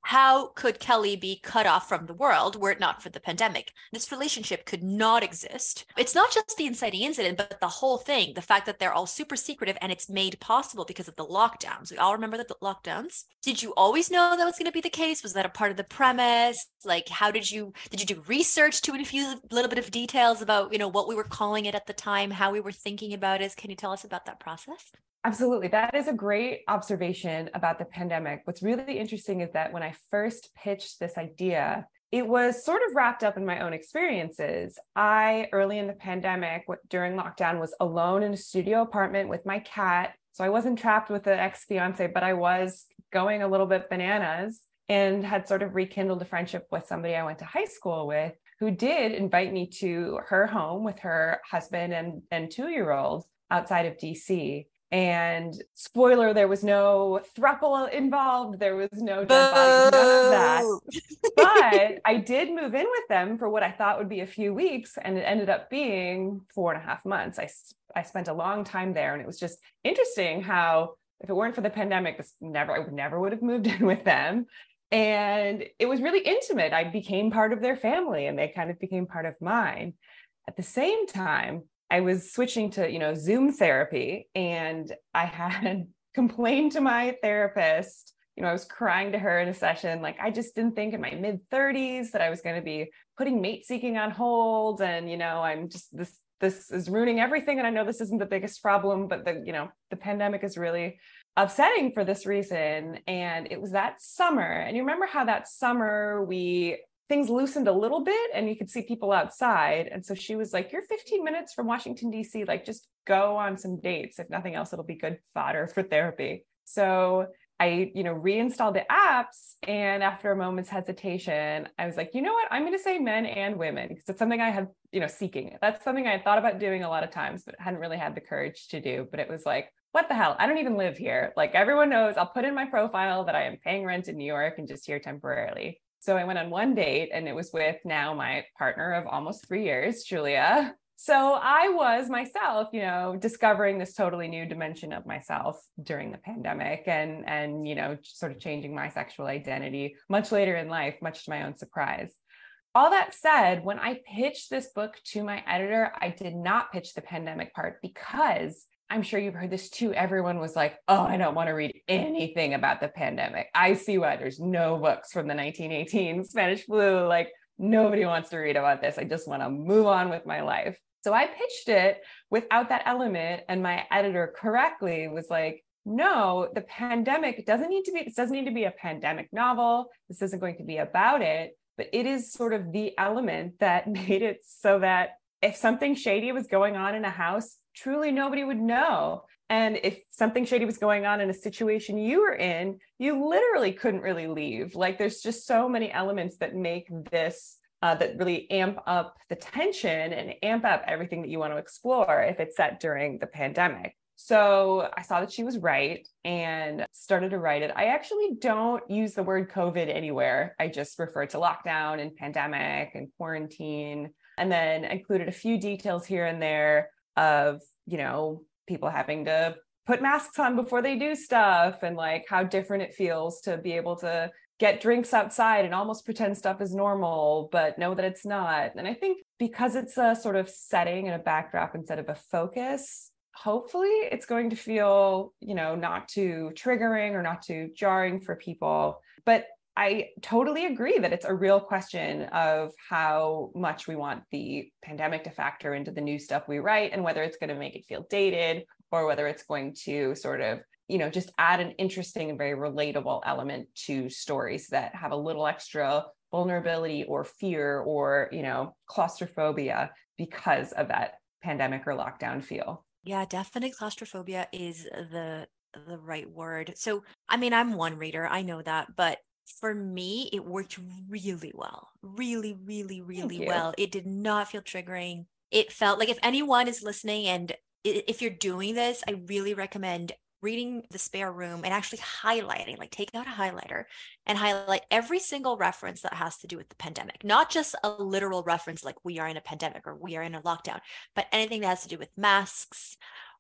how could Kelly be cut off from the world were it not for the pandemic? This relationship could not exist. It's not just the inciting incident, but the whole thing, the fact that they're all super secretive and it's made possible because of the lockdowns. We all remember the lockdowns. Did you always know that was going to be the case? Was that a part of the premise? Like, how did you do research to infuse a little bit of details about, what we were calling it at the time, how we were thinking about it? Can you tell us about that process? Absolutely. That is a great observation about the pandemic. What's really interesting is that when I first pitched this idea, it was sort of wrapped up in my own experiences. I, early in the pandemic, during lockdown, was alone in a studio apartment with my cat. So I wasn't trapped with an ex-fiance, but I was going a little bit bananas and had sort of rekindled a friendship with somebody I went to high school with, who did invite me to her home with her husband and 2-year-old outside of DC. And spoiler, there was no throuple involved. There was no dead bodies, none of that. But I did move in with them for what I thought would be a few weeks. And it ended up being 4.5 months. I spent a long time there. And it was just interesting how, if it weren't for the pandemic, I never would have moved in with them. And it was really intimate. I became part of their family and they kind of became part of mine. At the same time, I was switching to, Zoom therapy, and I had complained to my therapist. I was crying to her in a session. Like, I just didn't think in my mid-30s that I was going to be putting mate seeking on hold. And, I'm just, this is ruining everything. And I know this isn't the biggest problem, but the pandemic is really upsetting for this reason. And it was that summer. And you remember how that summer things loosened a little bit and you could see people outside. And so she was like, you're 15 minutes from Washington, DC, like just go on some dates. If nothing else, it'll be good fodder for therapy. So I, reinstalled the apps. And after a moment's hesitation, I was like, you know what, I'm going to say men and women, because it's something I had, seeking. That's something I had thought about doing a lot of times, but hadn't really had the courage to do. But it was like, what the hell? I don't even live here. Like, everyone knows, I'll put in my profile that I am paying rent in New York and just here temporarily. So I went on one date, and it was with now my partner of almost 3 years, Julia. So I was myself, discovering this totally new dimension of myself during the pandemic and sort of changing my sexual identity much later in life, much to my own surprise. All that said, when I pitched this book to my editor, I did not pitch the pandemic part because I'm sure you've heard this too. Everyone was like, oh, I don't want to read anything about the pandemic. I see why there's no books from the 1918 Spanish flu. Like, nobody wants to read about this. I just want to move on with my life. So I pitched it without that element. And my editor correctly was like, no, the pandemic doesn't need to be a pandemic novel. This isn't going to be about it, but it is sort of the element that made it so that if something shady was going on in a house, truly nobody would know. And if something shady was going on in a situation you were in, you literally couldn't really leave. Like, there's just so many elements that make this, that really amp up the tension and amp up everything that you want to explore if it's set during the pandemic. So I saw that she was right and started to write it. I actually don't use the word COVID anywhere. I just refer to lockdown and pandemic and quarantine, and then included a few details here and there of, people having to put masks on before they do stuff, and like how different it feels to be able to get drinks outside and almost pretend stuff is normal, but know that it's not. And I think because it's a sort of setting and a backdrop instead of a focus, hopefully it's going to feel, not too triggering or not too jarring for people. But I totally agree that it's a real question of how much we want the pandemic to factor into the new stuff we write, and whether it's going to make it feel dated or whether it's going to sort of, just add an interesting and very relatable element to stories that have a little extra vulnerability or fear or, claustrophobia because of that pandemic or lockdown feel. Yeah, definite claustrophobia is the right word. So, I mean, I'm one reader, I know that, but for me, it worked really well, really, really, really well. It did not feel triggering. It felt like, if anyone is listening and if you're doing this, I really recommend reading The Spare Room and actually highlighting, like taking out a highlighter and highlight every single reference that has to do with the pandemic, not just a literal reference like we are in a pandemic or we are in a lockdown, but anything that has to do with masks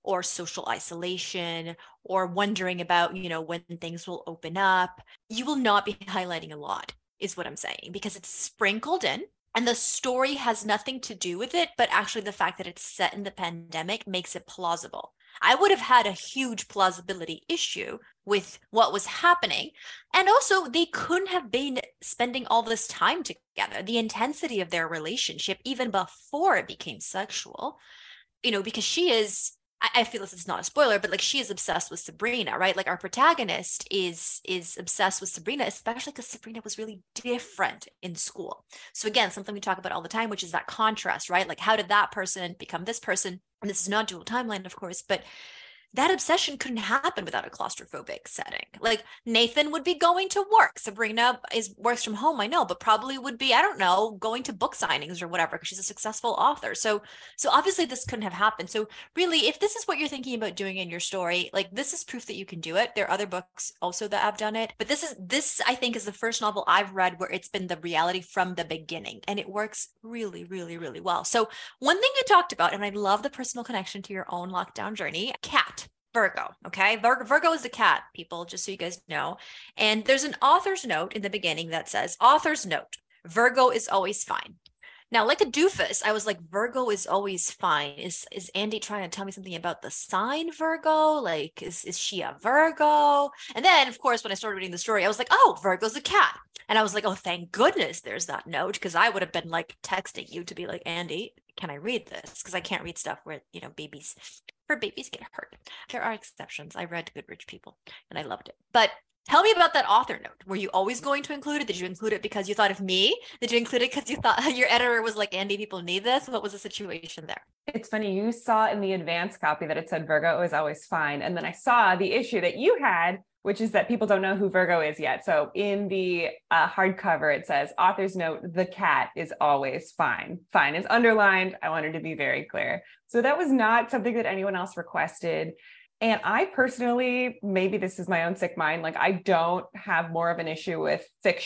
or social isolation or wondering about, when things will open up. You will not be highlighting a lot, is what I'm saying, because it's sprinkled in. And the story has nothing to do with it, but actually the fact that it's set in the pandemic makes it plausible. I would have had a huge plausibility issue with what was happening. And also, they couldn't have been spending all this time together. The intensity of their relationship, even before it became sexual, because she is, I feel this is not a spoiler, but like she is obsessed with Sabrina, right? Like our protagonist is obsessed with Sabrina, especially because Sabrina was really different in school. So again, something we talk about all the time, which is that contrast, right? Like how did that person become this person? And this is not dual timeline, of course, but that obsession couldn't happen without a claustrophobic setting. Like Nathan would be going to work. Sabrina works from home, I know, but probably would be, I don't know, going to book signings or whatever, because she's a successful author. So obviously this couldn't have happened. So really, if this is what you're thinking about doing in your story, like this is proof that you can do it. There are other books also that have done it, but this I think is the first novel I've read where it's been the reality from the beginning, and it works really, really, really well. So one thing you talked about, and I love the personal connection to your own lockdown journey, cat. Virgo. Okay. Virgo is the cat, people, just so you guys know. And there's an author's note in the beginning that says, author's note, Virgo is always fine. Now, like a doofus, I was like, Virgo is always fine. Is Andy trying to tell me something about the sign Virgo? Like, is she a Virgo? And then, of course, when I started reading the story, I was like, oh, Virgo's a cat. And I was like, oh, thank goodness there's that note, because I would have been like texting you to be like, Andy, can I read this? Because I can't read stuff where, babies get hurt. There are exceptions. I read Goodrich People and I loved it. But tell me about that author note. Were you always going to include it? Did you include it because you thought of me? Did you include it because you thought your editor was like, Andy, people need this? What was the situation there? It's funny. You saw in the advance copy that it said Virgo is always fine. And then I saw the issue that you had, which is that people don't know who Virgo is yet. So in the hardcover, it says, author's note, the cat is always fine. Fine is underlined. I wanted to be very clear. So that was not something that anyone else requested. And I personally, maybe this is my own sick mind, like I don't have more of an issue with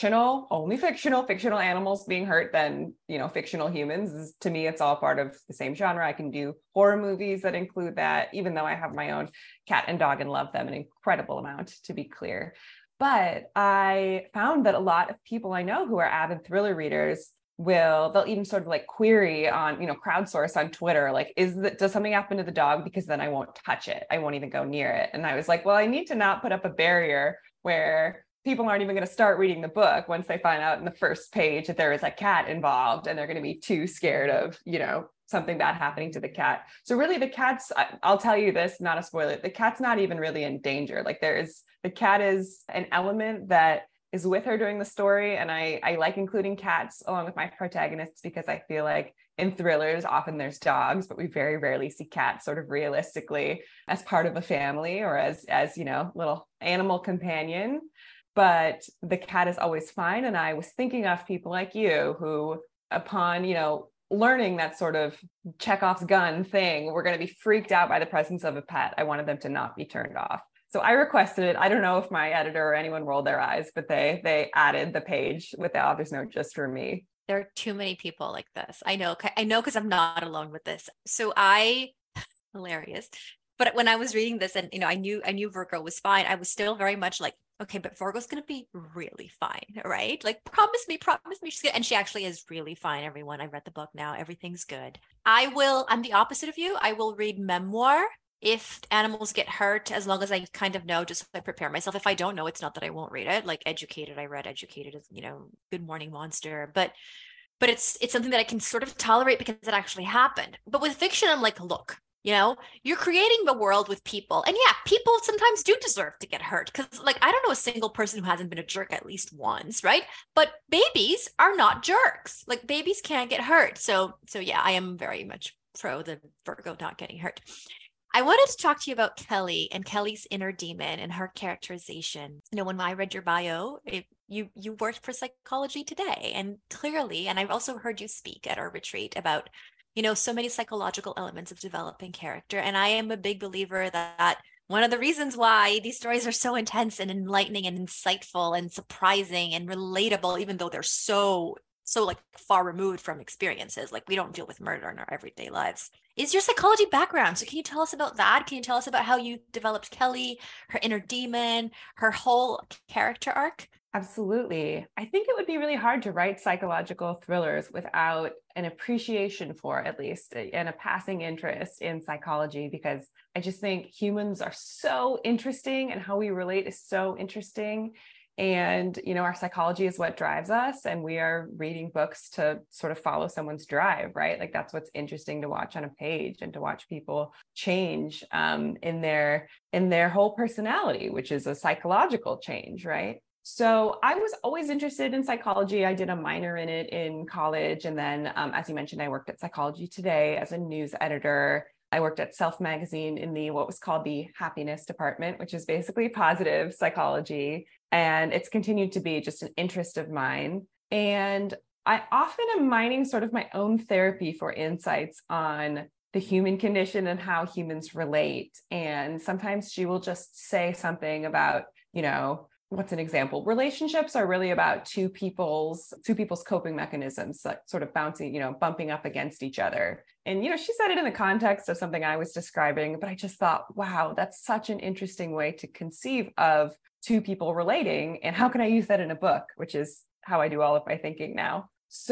only fictional animals being hurt than, fictional humans. To me, it's all part of the same genre. I can do horror movies that include that, even though I have my own cat and dog and love them an incredible amount, to be clear. But I found that a lot of people I know who are avid thriller readers they'll even sort of like query on, crowdsource on Twitter, like, does something happen to the dog? Because then I won't touch it. I won't even go near it. And I was like, well, I need to not put up a barrier where people aren't even going to start reading the book once they find out in the first page that there is a cat involved, and they're going to be too scared of, something bad happening to the cat. So really the cat's, I'll tell you this, not a spoiler, the cat's not even really in danger. Like the cat is an element that is with her during the story. And I like including cats along with my protagonists, because I feel like in thrillers, often there's dogs, but we very rarely see cats sort of realistically as part of a family or as little animal companion. But the cat is always fine. And I was thinking of people like you who, upon, learning that sort of Chekhov's gun thing, we're going to be freaked out by the presence of a pet. I wanted them to not be turned off. So I requested it. I don't know if my editor or anyone rolled their eyes, but they added the page with the author's note just for me. There are too many people like this. I know because I'm not alone with this. So hilarious. But when I was reading this and, I knew Virgo was fine, I was still very much like, okay, but Virgo's going to be really fine, right? Like, promise me. She's good. And she actually is really fine, everyone. I read the book now. Everything's good. I'm the opposite of you. I will read memoir if animals get hurt, as long as I kind of know, just so I prepare myself. If I don't know, it's not that I won't read it. Like Educated, I read Educated as, Good Morning Monster. But it's something that I can sort of tolerate because it actually happened. But with fiction, I'm like, look, you're creating the world with people. And yeah, people sometimes do deserve to get hurt. Because like, I don't know a single person who hasn't been a jerk at least once, right? But babies are not jerks. Like babies can't get hurt. So yeah, I am very much pro the Virgo not getting hurt. I wanted to talk to you about Kelly and Kelly's inner demon and her characterization. When I read your bio, you worked for Psychology Today, and clearly, and I've also heard you speak at our retreat about, so many psychological elements of developing character. And I am a big believer that one of the reasons why these stories are so intense and enlightening and insightful and surprising and relatable, even though they're so so like far removed from experiences. Like we don't deal with murder in our everyday lives. Is your psychology background. So can you tell us about that? Can you tell us about how you developed Kelly, her inner demon, her whole character arc? Absolutely. I think it would be really hard to write psychological thrillers without an appreciation for, at least, and a passing interest in psychology, because I just think humans are so interesting and how we relate is so interesting. And, our psychology is what drives us, and we are reading books to sort of follow someone's drive, right? Like that's what's interesting to watch on a page, and to watch people change in their whole personality, which is a psychological change, right? So I was always interested in psychology. I did a minor in it in college. And then, as you mentioned, I worked at Psychology Today as a news editor. I worked at Self Magazine in what was called the happiness department, which is basically positive psychology. And it's continued to be just an interest of mine. And I often am mining sort of my own therapy for insights on the human condition and how humans relate. And sometimes she will just say something about, what's an example? Relationships are really about two people's coping mechanisms, like sort of bumping up against each other. And, she said it in the context of something I was describing, but I just thought, wow, that's such an interesting way to conceive of two people relating. And how can I use that in a book, which is how I do all of my thinking now.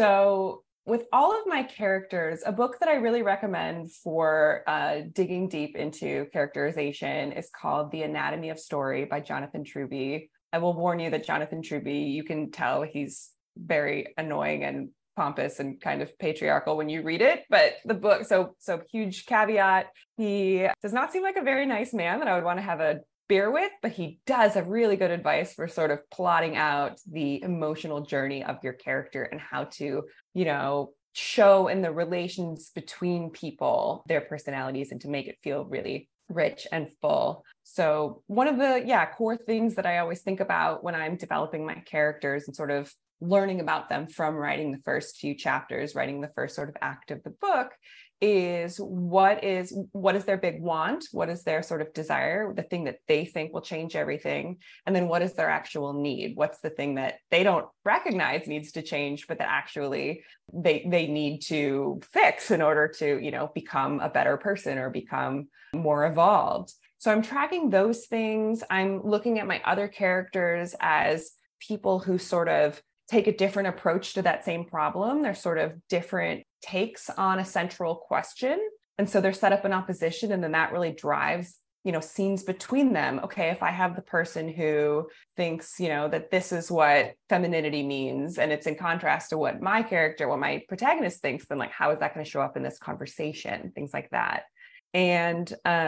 So with all of my characters, a book that I really recommend for digging deep into characterization is called The Anatomy of Story by Jonathan Truby. I will warn you that Jonathan Truby, you can tell he's very annoying and pompous and kind of patriarchal when you read it, but the book, so huge caveat, he does not seem like a very nice man that I would want to have a beer with, but he does have really good advice for sort of plotting out the emotional journey of your character and how to, show in the relations between people their personalities and to make it feel really rich and full. So one of the core things that I always think about when I'm developing my characters and sort of learning about them from writing the first few chapters, writing the first sort of act of the book, is what is their big want? What is their sort of desire, the thing that they think will change everything? And then what is their actual need? What's the thing that they don't recognize needs to change, but that actually they need to fix in order to, become a better person or become more evolved? So I'm tracking those things. I'm looking at my other characters as people who sort of take a different approach to that same problem. They're sort of different takes on a central question. And so they're set up in opposition. And then that really drives, scenes between them. Okay, if I have the person who thinks, that this is what femininity means, and it's in contrast to what my protagonist thinks, then like, how is that going to show up in this conversation? Things like that. And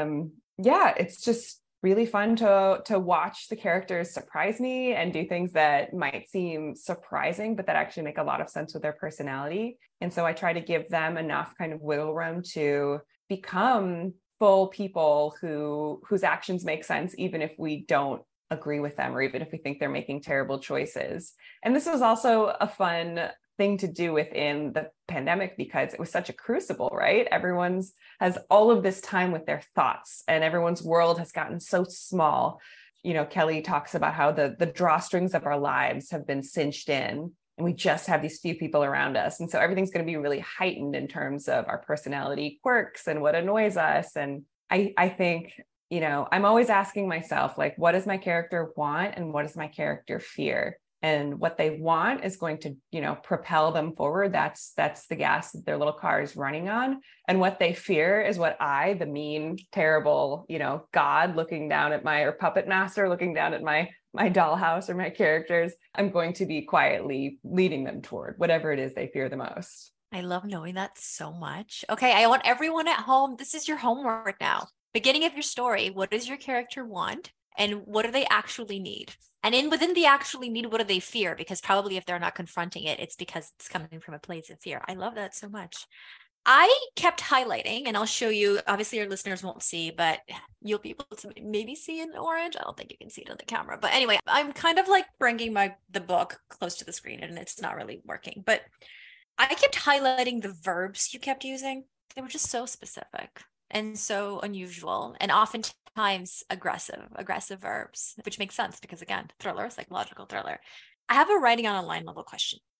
it's just really fun to watch the characters surprise me and do things that might seem surprising, but that actually make a lot of sense with their personality. And so I try to give them enough kind of wiggle room to become full people whose actions make sense, even if we don't agree with them, or even if we think they're making terrible choices. And this was also a fun thing to do within the pandemic, because it was such a crucible, right? Everyone's has all of this time with their thoughts, and everyone's world has gotten so small. Kelly talks about how the drawstrings of our lives have been cinched in, and we just have these few people around us. And so everything's going to be really heightened in terms of our personality quirks and what annoys us. And I think, I'm always asking myself, like, what does my character want and what does my character fear? And what they want is going to, propel them forward. That's the gas that their little car is running on. And what they fear is what I, the mean, terrible, God looking down at or puppet master looking down at my dollhouse or my characters, I'm going to be quietly leading them toward whatever it is they fear the most. I love knowing that so much. Okay, I want everyone at home, this is your homework now. Beginning of your story, what does your character want? And what do they actually need? And within the actually need, what do they fear? Because probably if they're not confronting it, it's because it's coming from a place of fear. I love that so much. I kept highlighting, and I'll show you, obviously your listeners won't see, but you'll be able to maybe see in orange. I don't think you can see it on the camera. But anyway, I'm kind of like bringing the book close to the screen, and it's not really working. But I kept highlighting the verbs you kept using. They were just so specific and so unusual, and oftentimes aggressive verbs, which makes sense because, again, thriller, psychological thriller. I have a writing on a line level question.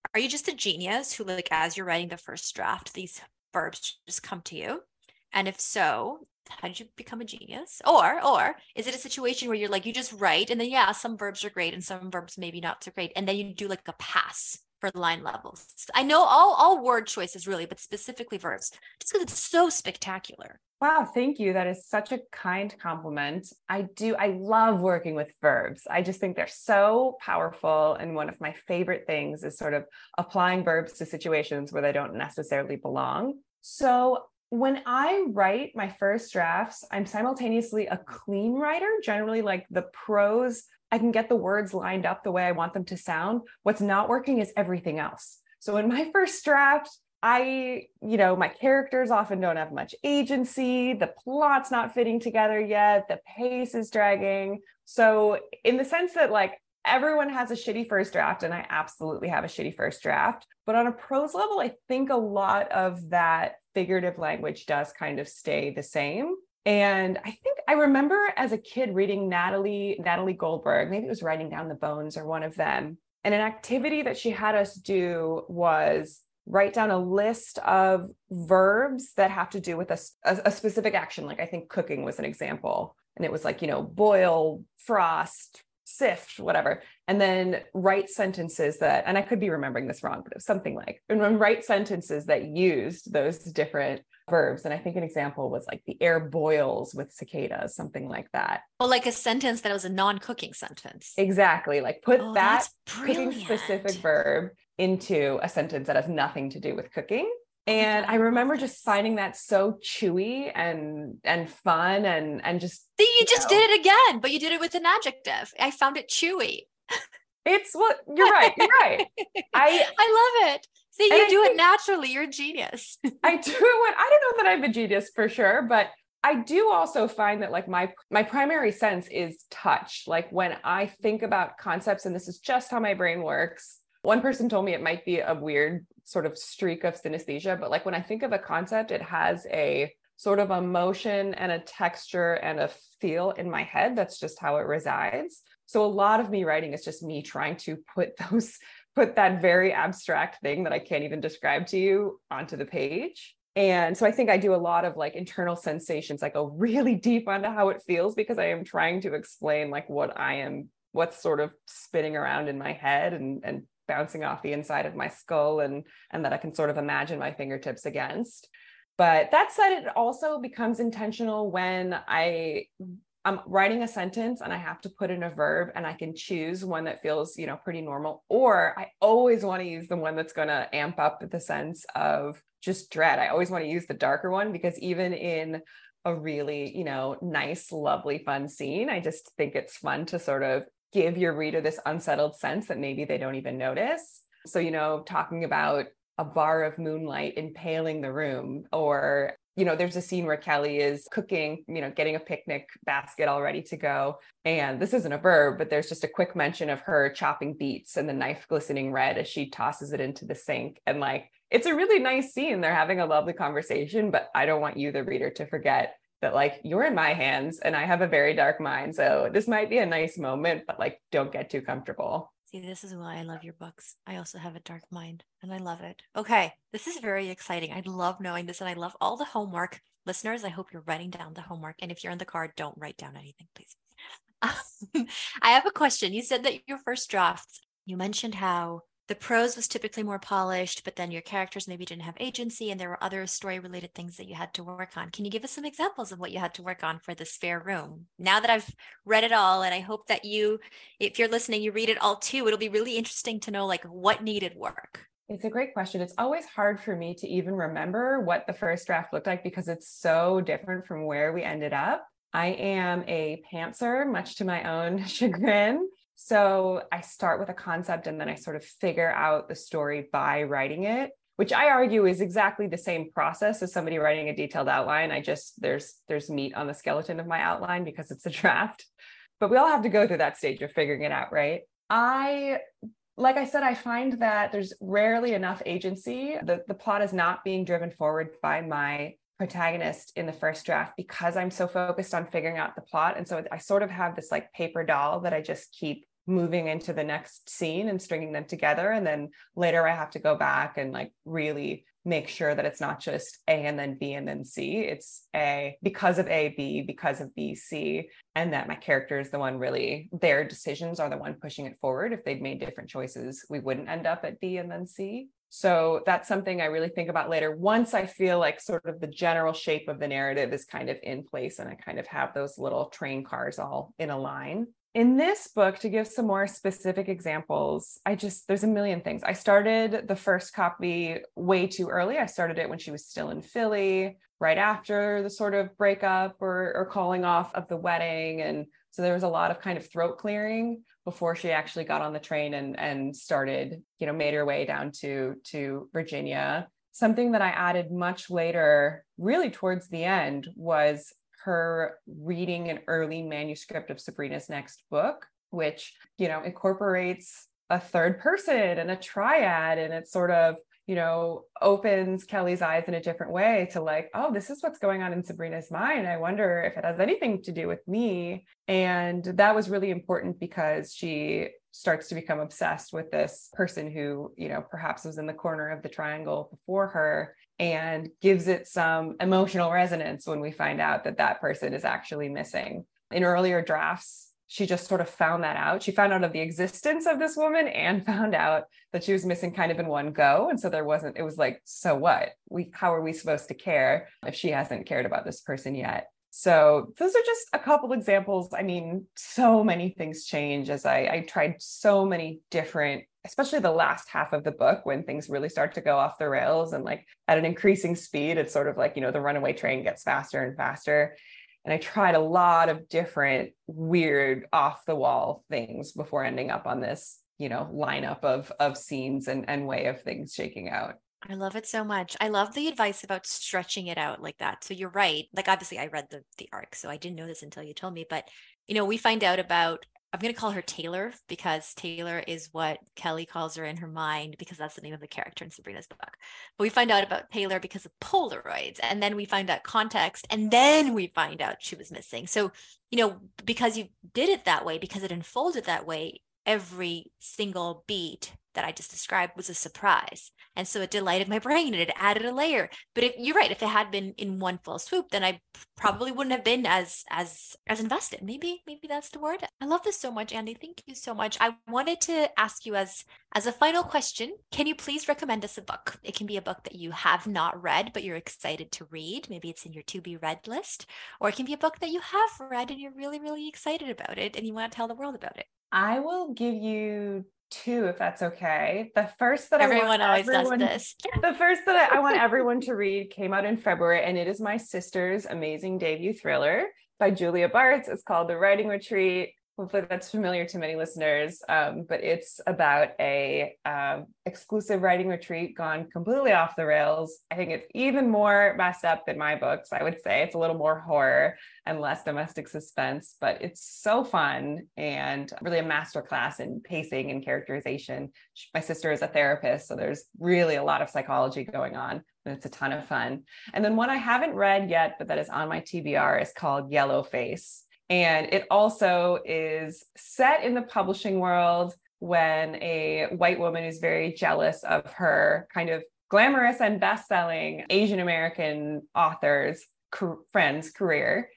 Are you just a genius who, like, as you're writing the first draft, these verbs just come to you? And if so, how did you become a genius? Or is it a situation where you're like, you just write and then, yeah, some verbs are great and some verbs maybe not so great. And then you do like a pass for line levels. I know all word choices really, but specifically verbs, just because it's so spectacular. Wow, thank you. That is such a kind compliment. I love working with verbs. I just think they're so powerful. And one of my favorite things is sort of applying verbs to situations where they don't necessarily belong. So when I write my first drafts, I'm simultaneously a clean writer. Generally, like the prose, I can get the words lined up the way I want them to sound. What's not working is everything else. So in my first draft, my characters often don't have much agency. The plot's not fitting together yet. The pace is dragging. So in the sense that like everyone has a shitty first draft, and I absolutely have a shitty first draft, but on a prose level, I think a lot of that figurative language does kind of stay the same. And I think I remember as a kid reading Natalie Goldberg, maybe it was Writing Down the Bones or one of them. And an activity that she had us do was write down a list of verbs that have to do with a specific action. Like I think cooking was an example. And it was like, boil, frost, sift, whatever. And then write sentences that, and I could be remembering this wrong, but it was something like, and then write sentences that used those different verbs. And I think an example was like the air boils with cicadas, something like that. Well, like a sentence that was a non-cooking sentence. Exactly. Like put that cooking brilliant. Specific verb into a sentence that has nothing to do with cooking. And I remember just finding that so chewy and fun and just. See, you just did it again, but you did it with an adjective. I found it chewy. It's what you're right. You're right. I love it. See, you do it naturally. You're a genius. I do it when I don't know that I'm a genius for sure, but I do also find that like my primary sense is touch. Like when I think about concepts, and this is just how my brain works. One person told me it might be a weird sort of streak of synesthesia, but like when I think of a concept, it has a sort of a motion and a texture and a feel in my head. That's just how it resides. So a lot of me writing is just me trying to put that very abstract thing that I can't even describe to you onto the page. And so I think I do a lot of like internal sensations. I go really deep onto how it feels because I am trying to explain like what's sort of spinning around in my head and bouncing off the inside of my skull and that I can sort of imagine my fingertips against. But that said, it also becomes intentional when I'm writing a sentence and I have to put in a verb and I can choose one that feels, pretty normal, or I always want to use the one that's going to amp up the sense of just dread. I always want to use the darker one because even in a really, nice, lovely, fun scene, I just think it's fun to sort of give your reader this unsettled sense that maybe they don't even notice. So, talking about a bar of moonlight impaling the room, or, there's a scene where Kelly is cooking, getting a picnic basket all ready to go. And this isn't a verb, but there's just a quick mention of her chopping beets and the knife glistening red as she tosses it into the sink. And like, it's a really nice scene. They're having a lovely conversation, but I don't want you, the reader, to forget that like you're in my hands and I have a very dark mind. So this might be a nice moment, but like, don't get too comfortable. See, this is why I love your books. I also have a dark mind and I love it. Okay, this is very exciting. I love knowing this and I love all the homework. Listeners, I hope you're writing down the homework. And if you're in the car, don't write down anything, please. I have a question. You said that your first drafts, you mentioned how the prose was typically more polished, but then your characters maybe didn't have agency and there were other story-related things that you had to work on. Can you give us some examples of what you had to work on for The Spare Room? Now that I've read it all, and I hope that you, if you're listening, you read it all too, it'll be really interesting to know like what needed work. It's a great question. It's always hard for me to even remember what the first draft looked like because it's so different from where we ended up. I am a pantser, much to my own chagrin. So I start with a concept and then I sort of figure out the story by writing it, which I argue is exactly the same process as somebody writing a detailed outline. There's meat on the skeleton of my outline because it's a draft, but we all have to go through that stage of figuring it out, right? Like I said, I find that there's rarely enough agency. The plot is not being driven forward by my protagonist in the first draft because I'm so focused on figuring out the plot. And so I sort of have this like paper doll that I just keep moving into the next scene and stringing them together. And then later I have to go back and like really make sure that it's not just A and then B and then C. It's A because of A, B, because of B, C. And that my character is the one really, their decisions are the one pushing it forward. If they'd made different choices, we wouldn't end up at B and then C. So that's something I really think about later. Once I feel like sort of the general shape of the narrative is kind of in place and I kind of have those little train cars all in a line. In this book, to give some more specific examples, there's a million things. I started the first copy way too early. I started it when she was still in Philly, right after the sort of breakup or calling off of the wedding. And so there was a lot of kind of throat clearing before she actually got on the train and started, made her way down to Virginia. Something that I added much later, really towards the end, was her reading an early manuscript of Sabrina's next book, which, incorporates a third person and a triad. And it sort of, opens Kelly's eyes in a different way to like, oh, this is what's going on in Sabrina's mind. I wonder if it has anything to do with me. And that was really important because she starts to become obsessed with this person who, perhaps was in the corner of the triangle before her, and gives it some emotional resonance when we find out that that person is actually missing. In earlier drafts, she just sort of found that out. She found out of the existence of this woman and found out that she was missing kind of in one go. And so it was like, so what? How are we supposed to care if she hasn't cared about this person yet? So those are just a couple examples. I mean, so many things change as I tried so many different, especially the last half of the book when things really start to go off the rails and like at an increasing speed. It's sort of like, the runaway train gets faster and faster. And I tried a lot of different weird off the wall things before ending up on this, lineup of scenes and way of things shaking out. I love it so much. I love the advice about stretching it out like that. So you're right. Like, obviously I read the arc, so I didn't know this until you told me, but we find out about, I'm going to call her Taylor because Taylor is what Kelly calls her in her mind because that's the name of the character in Sabrina's book. But we find out about Taylor because of Polaroids, and then we find out context, and then we find out she was missing. So, because you did it that way, because it unfolded that way, every single beat that I just described was a surprise. And so it delighted my brain and it added a layer. But you're right, if it had been in one fell swoop, then I probably wouldn't have been as invested. Maybe that's the word. I love this so much, Andy. Thank you so much. I wanted to ask you as a final question, can you please recommend us a book? It can be a book that you have not read, but you're excited to read. Maybe it's in your to be read list, or it can be a book that you have read and you're really, really excited about it and you want to tell the world about it. I will give you two, if that's okay. The first that everyone always does this. The first that I want everyone to read came out in February, and it is my sister's amazing debut thriller by Julia Bartz. It's called The Writing Retreat. Hopefully that's familiar to many listeners, but it's about a exclusive writing retreat gone completely off the rails. I think it's even more messed up than my books. I would say it's a little more horror and less domestic suspense, but it's so fun and really a masterclass in pacing and characterization. My sister is a therapist, so there's really a lot of psychology going on, and it's a ton of fun. And then one I haven't read yet, but that is on my TBR, is called Yellow Face. And it also is set in the publishing world when a white woman is very jealous of her kind of glamorous and best-selling Asian American author's friend's career.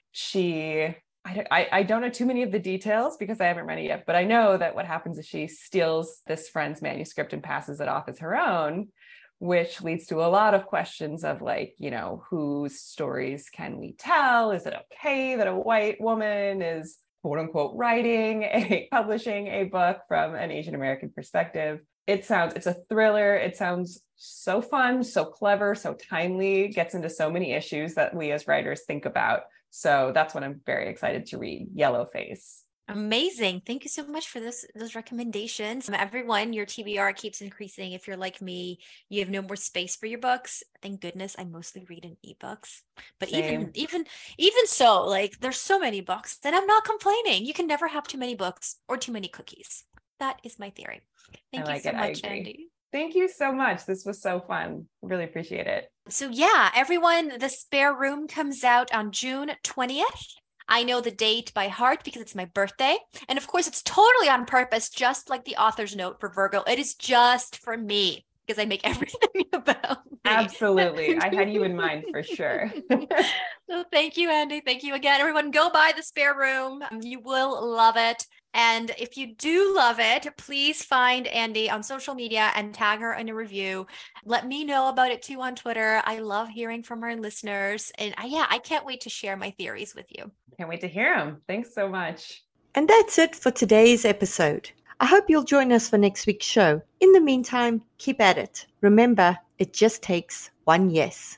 I don't know too many of the details because I haven't read it yet, but I know that what happens is she steals this friend's manuscript and passes it off as her own, which leads to a lot of questions of like, whose stories can we tell? Is it okay that a white woman is quote unquote publishing a book from an Asian American perspective? It's a thriller. It sounds so fun, so clever, so timely, gets into so many issues that we as writers think about. So that's what I'm very excited to read, Yellow Face. Amazing. Thank you so much for those recommendations. Everyone, your TBR keeps increasing. If you're like me, you have no more space for your books. Thank goodness I mostly read in ebooks. But Same. even so, like there's so many books that I'm not complaining. You can never have too many books or too many cookies. That is my theory. Thank you so much, Andy. Thank you so much. This was so fun. Really appreciate it. So yeah, everyone, The Spare Room comes out on June 20th. I know the date by heart because it's my birthday. And of course, it's totally on purpose, just like the author's note for Virgo. It is just for me because I make everything about me. Absolutely. I had you in mind for sure. So thank you, Andy. Thank you again. Everyone, go buy The Spare Room. You will love it. And if you do love it, please find Andy on social media and tag her in a review. Let me know about it too on Twitter. I love hearing from our listeners. And I can't wait to share my theories with you. Can't wait to hear them. Thanks so much. And that's it for today's episode. I hope you'll join us for next week's show. In the meantime, keep at it. Remember, it just takes one yes.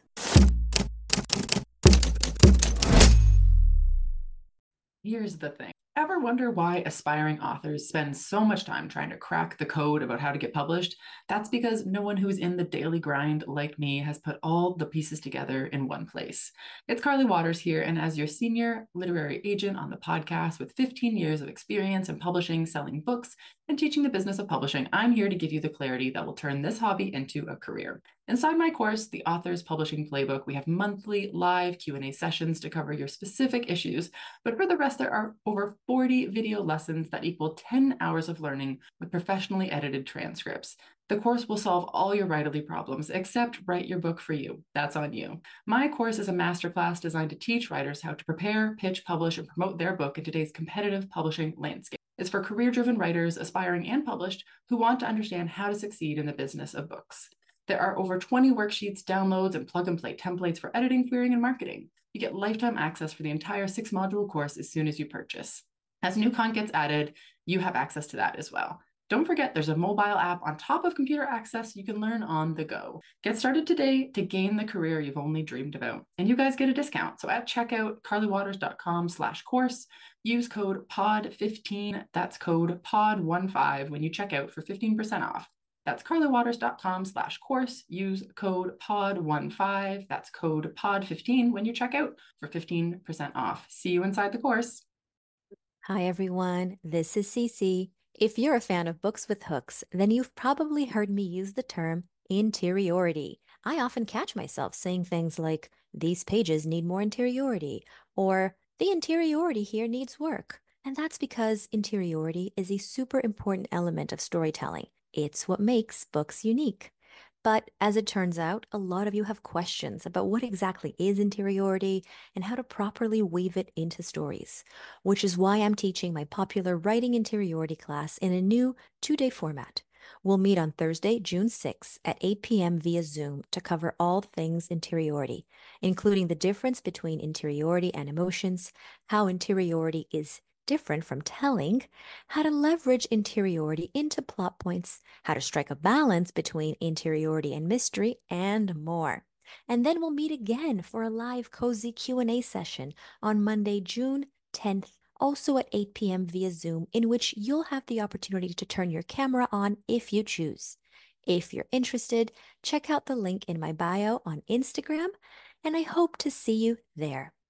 Here's the thing. Ever wonder why aspiring authors spend so much time trying to crack the code about how to get published? That's because no one who's in the daily grind like me has put all the pieces together in one place. It's Carly Waters here, and as your senior literary agent on the podcast with 15 years of experience in publishing, selling books, and teaching the business of publishing, I'm here to give you the clarity that will turn this hobby into a career. Inside my course, The Author's Publishing Playbook, we have monthly live Q&A sessions to cover your specific issues, but for the rest, there are over 40 video lessons that equal 10 hours of learning with professionally edited transcripts. The course will solve all your writerly problems, except write your book for you. That's on you. My course is a masterclass designed to teach writers how to prepare, pitch, publish, and promote their book in today's competitive publishing landscape. It's for career-driven writers, aspiring and published, who want to understand how to succeed in the business of books. There are over 20 worksheets, downloads, and plug-and-play templates for editing, querying, and marketing. You get lifetime access for the entire 6-module course as soon as you purchase. As new content gets added, you have access to that as well. Don't forget, there's a mobile app on top of computer access you can learn on the go. Get started today to gain the career you've only dreamed about. And you guys get a discount. So at checkout, carlywaters.com/course, use code POD15, that's code POD15 when you check out for 15% off. That's carlywaters.com/course. Use code POD15, that's code POD15 when you check out for 15% off. See you inside the course. Hi, everyone. This is Cece. If you're a fan of books with hooks, then you've probably heard me use the term interiority. I often catch myself saying things like, these pages need more interiority, or the interiority here needs work. And that's because interiority is a super important element of storytelling. It's what makes books unique. But as it turns out, a lot of you have questions about what exactly is interiority and how to properly weave it into stories, which is why I'm teaching my popular Writing Interiority class in a new 2-day format. We'll meet on Thursday, June 6th at 8 p.m. via Zoom to cover all things interiority, including the difference between interiority and emotions, how interiority is different from telling, how to leverage interiority into plot points, how to strike a balance between interiority and mystery, and more. And then we'll meet again for a live cozy Q&A session on Monday, June 10th, also at 8 p.m. via Zoom, in which you'll have the opportunity to turn your camera on if you choose. If you're interested, check out the link in my bio on Instagram, and I hope to see you there.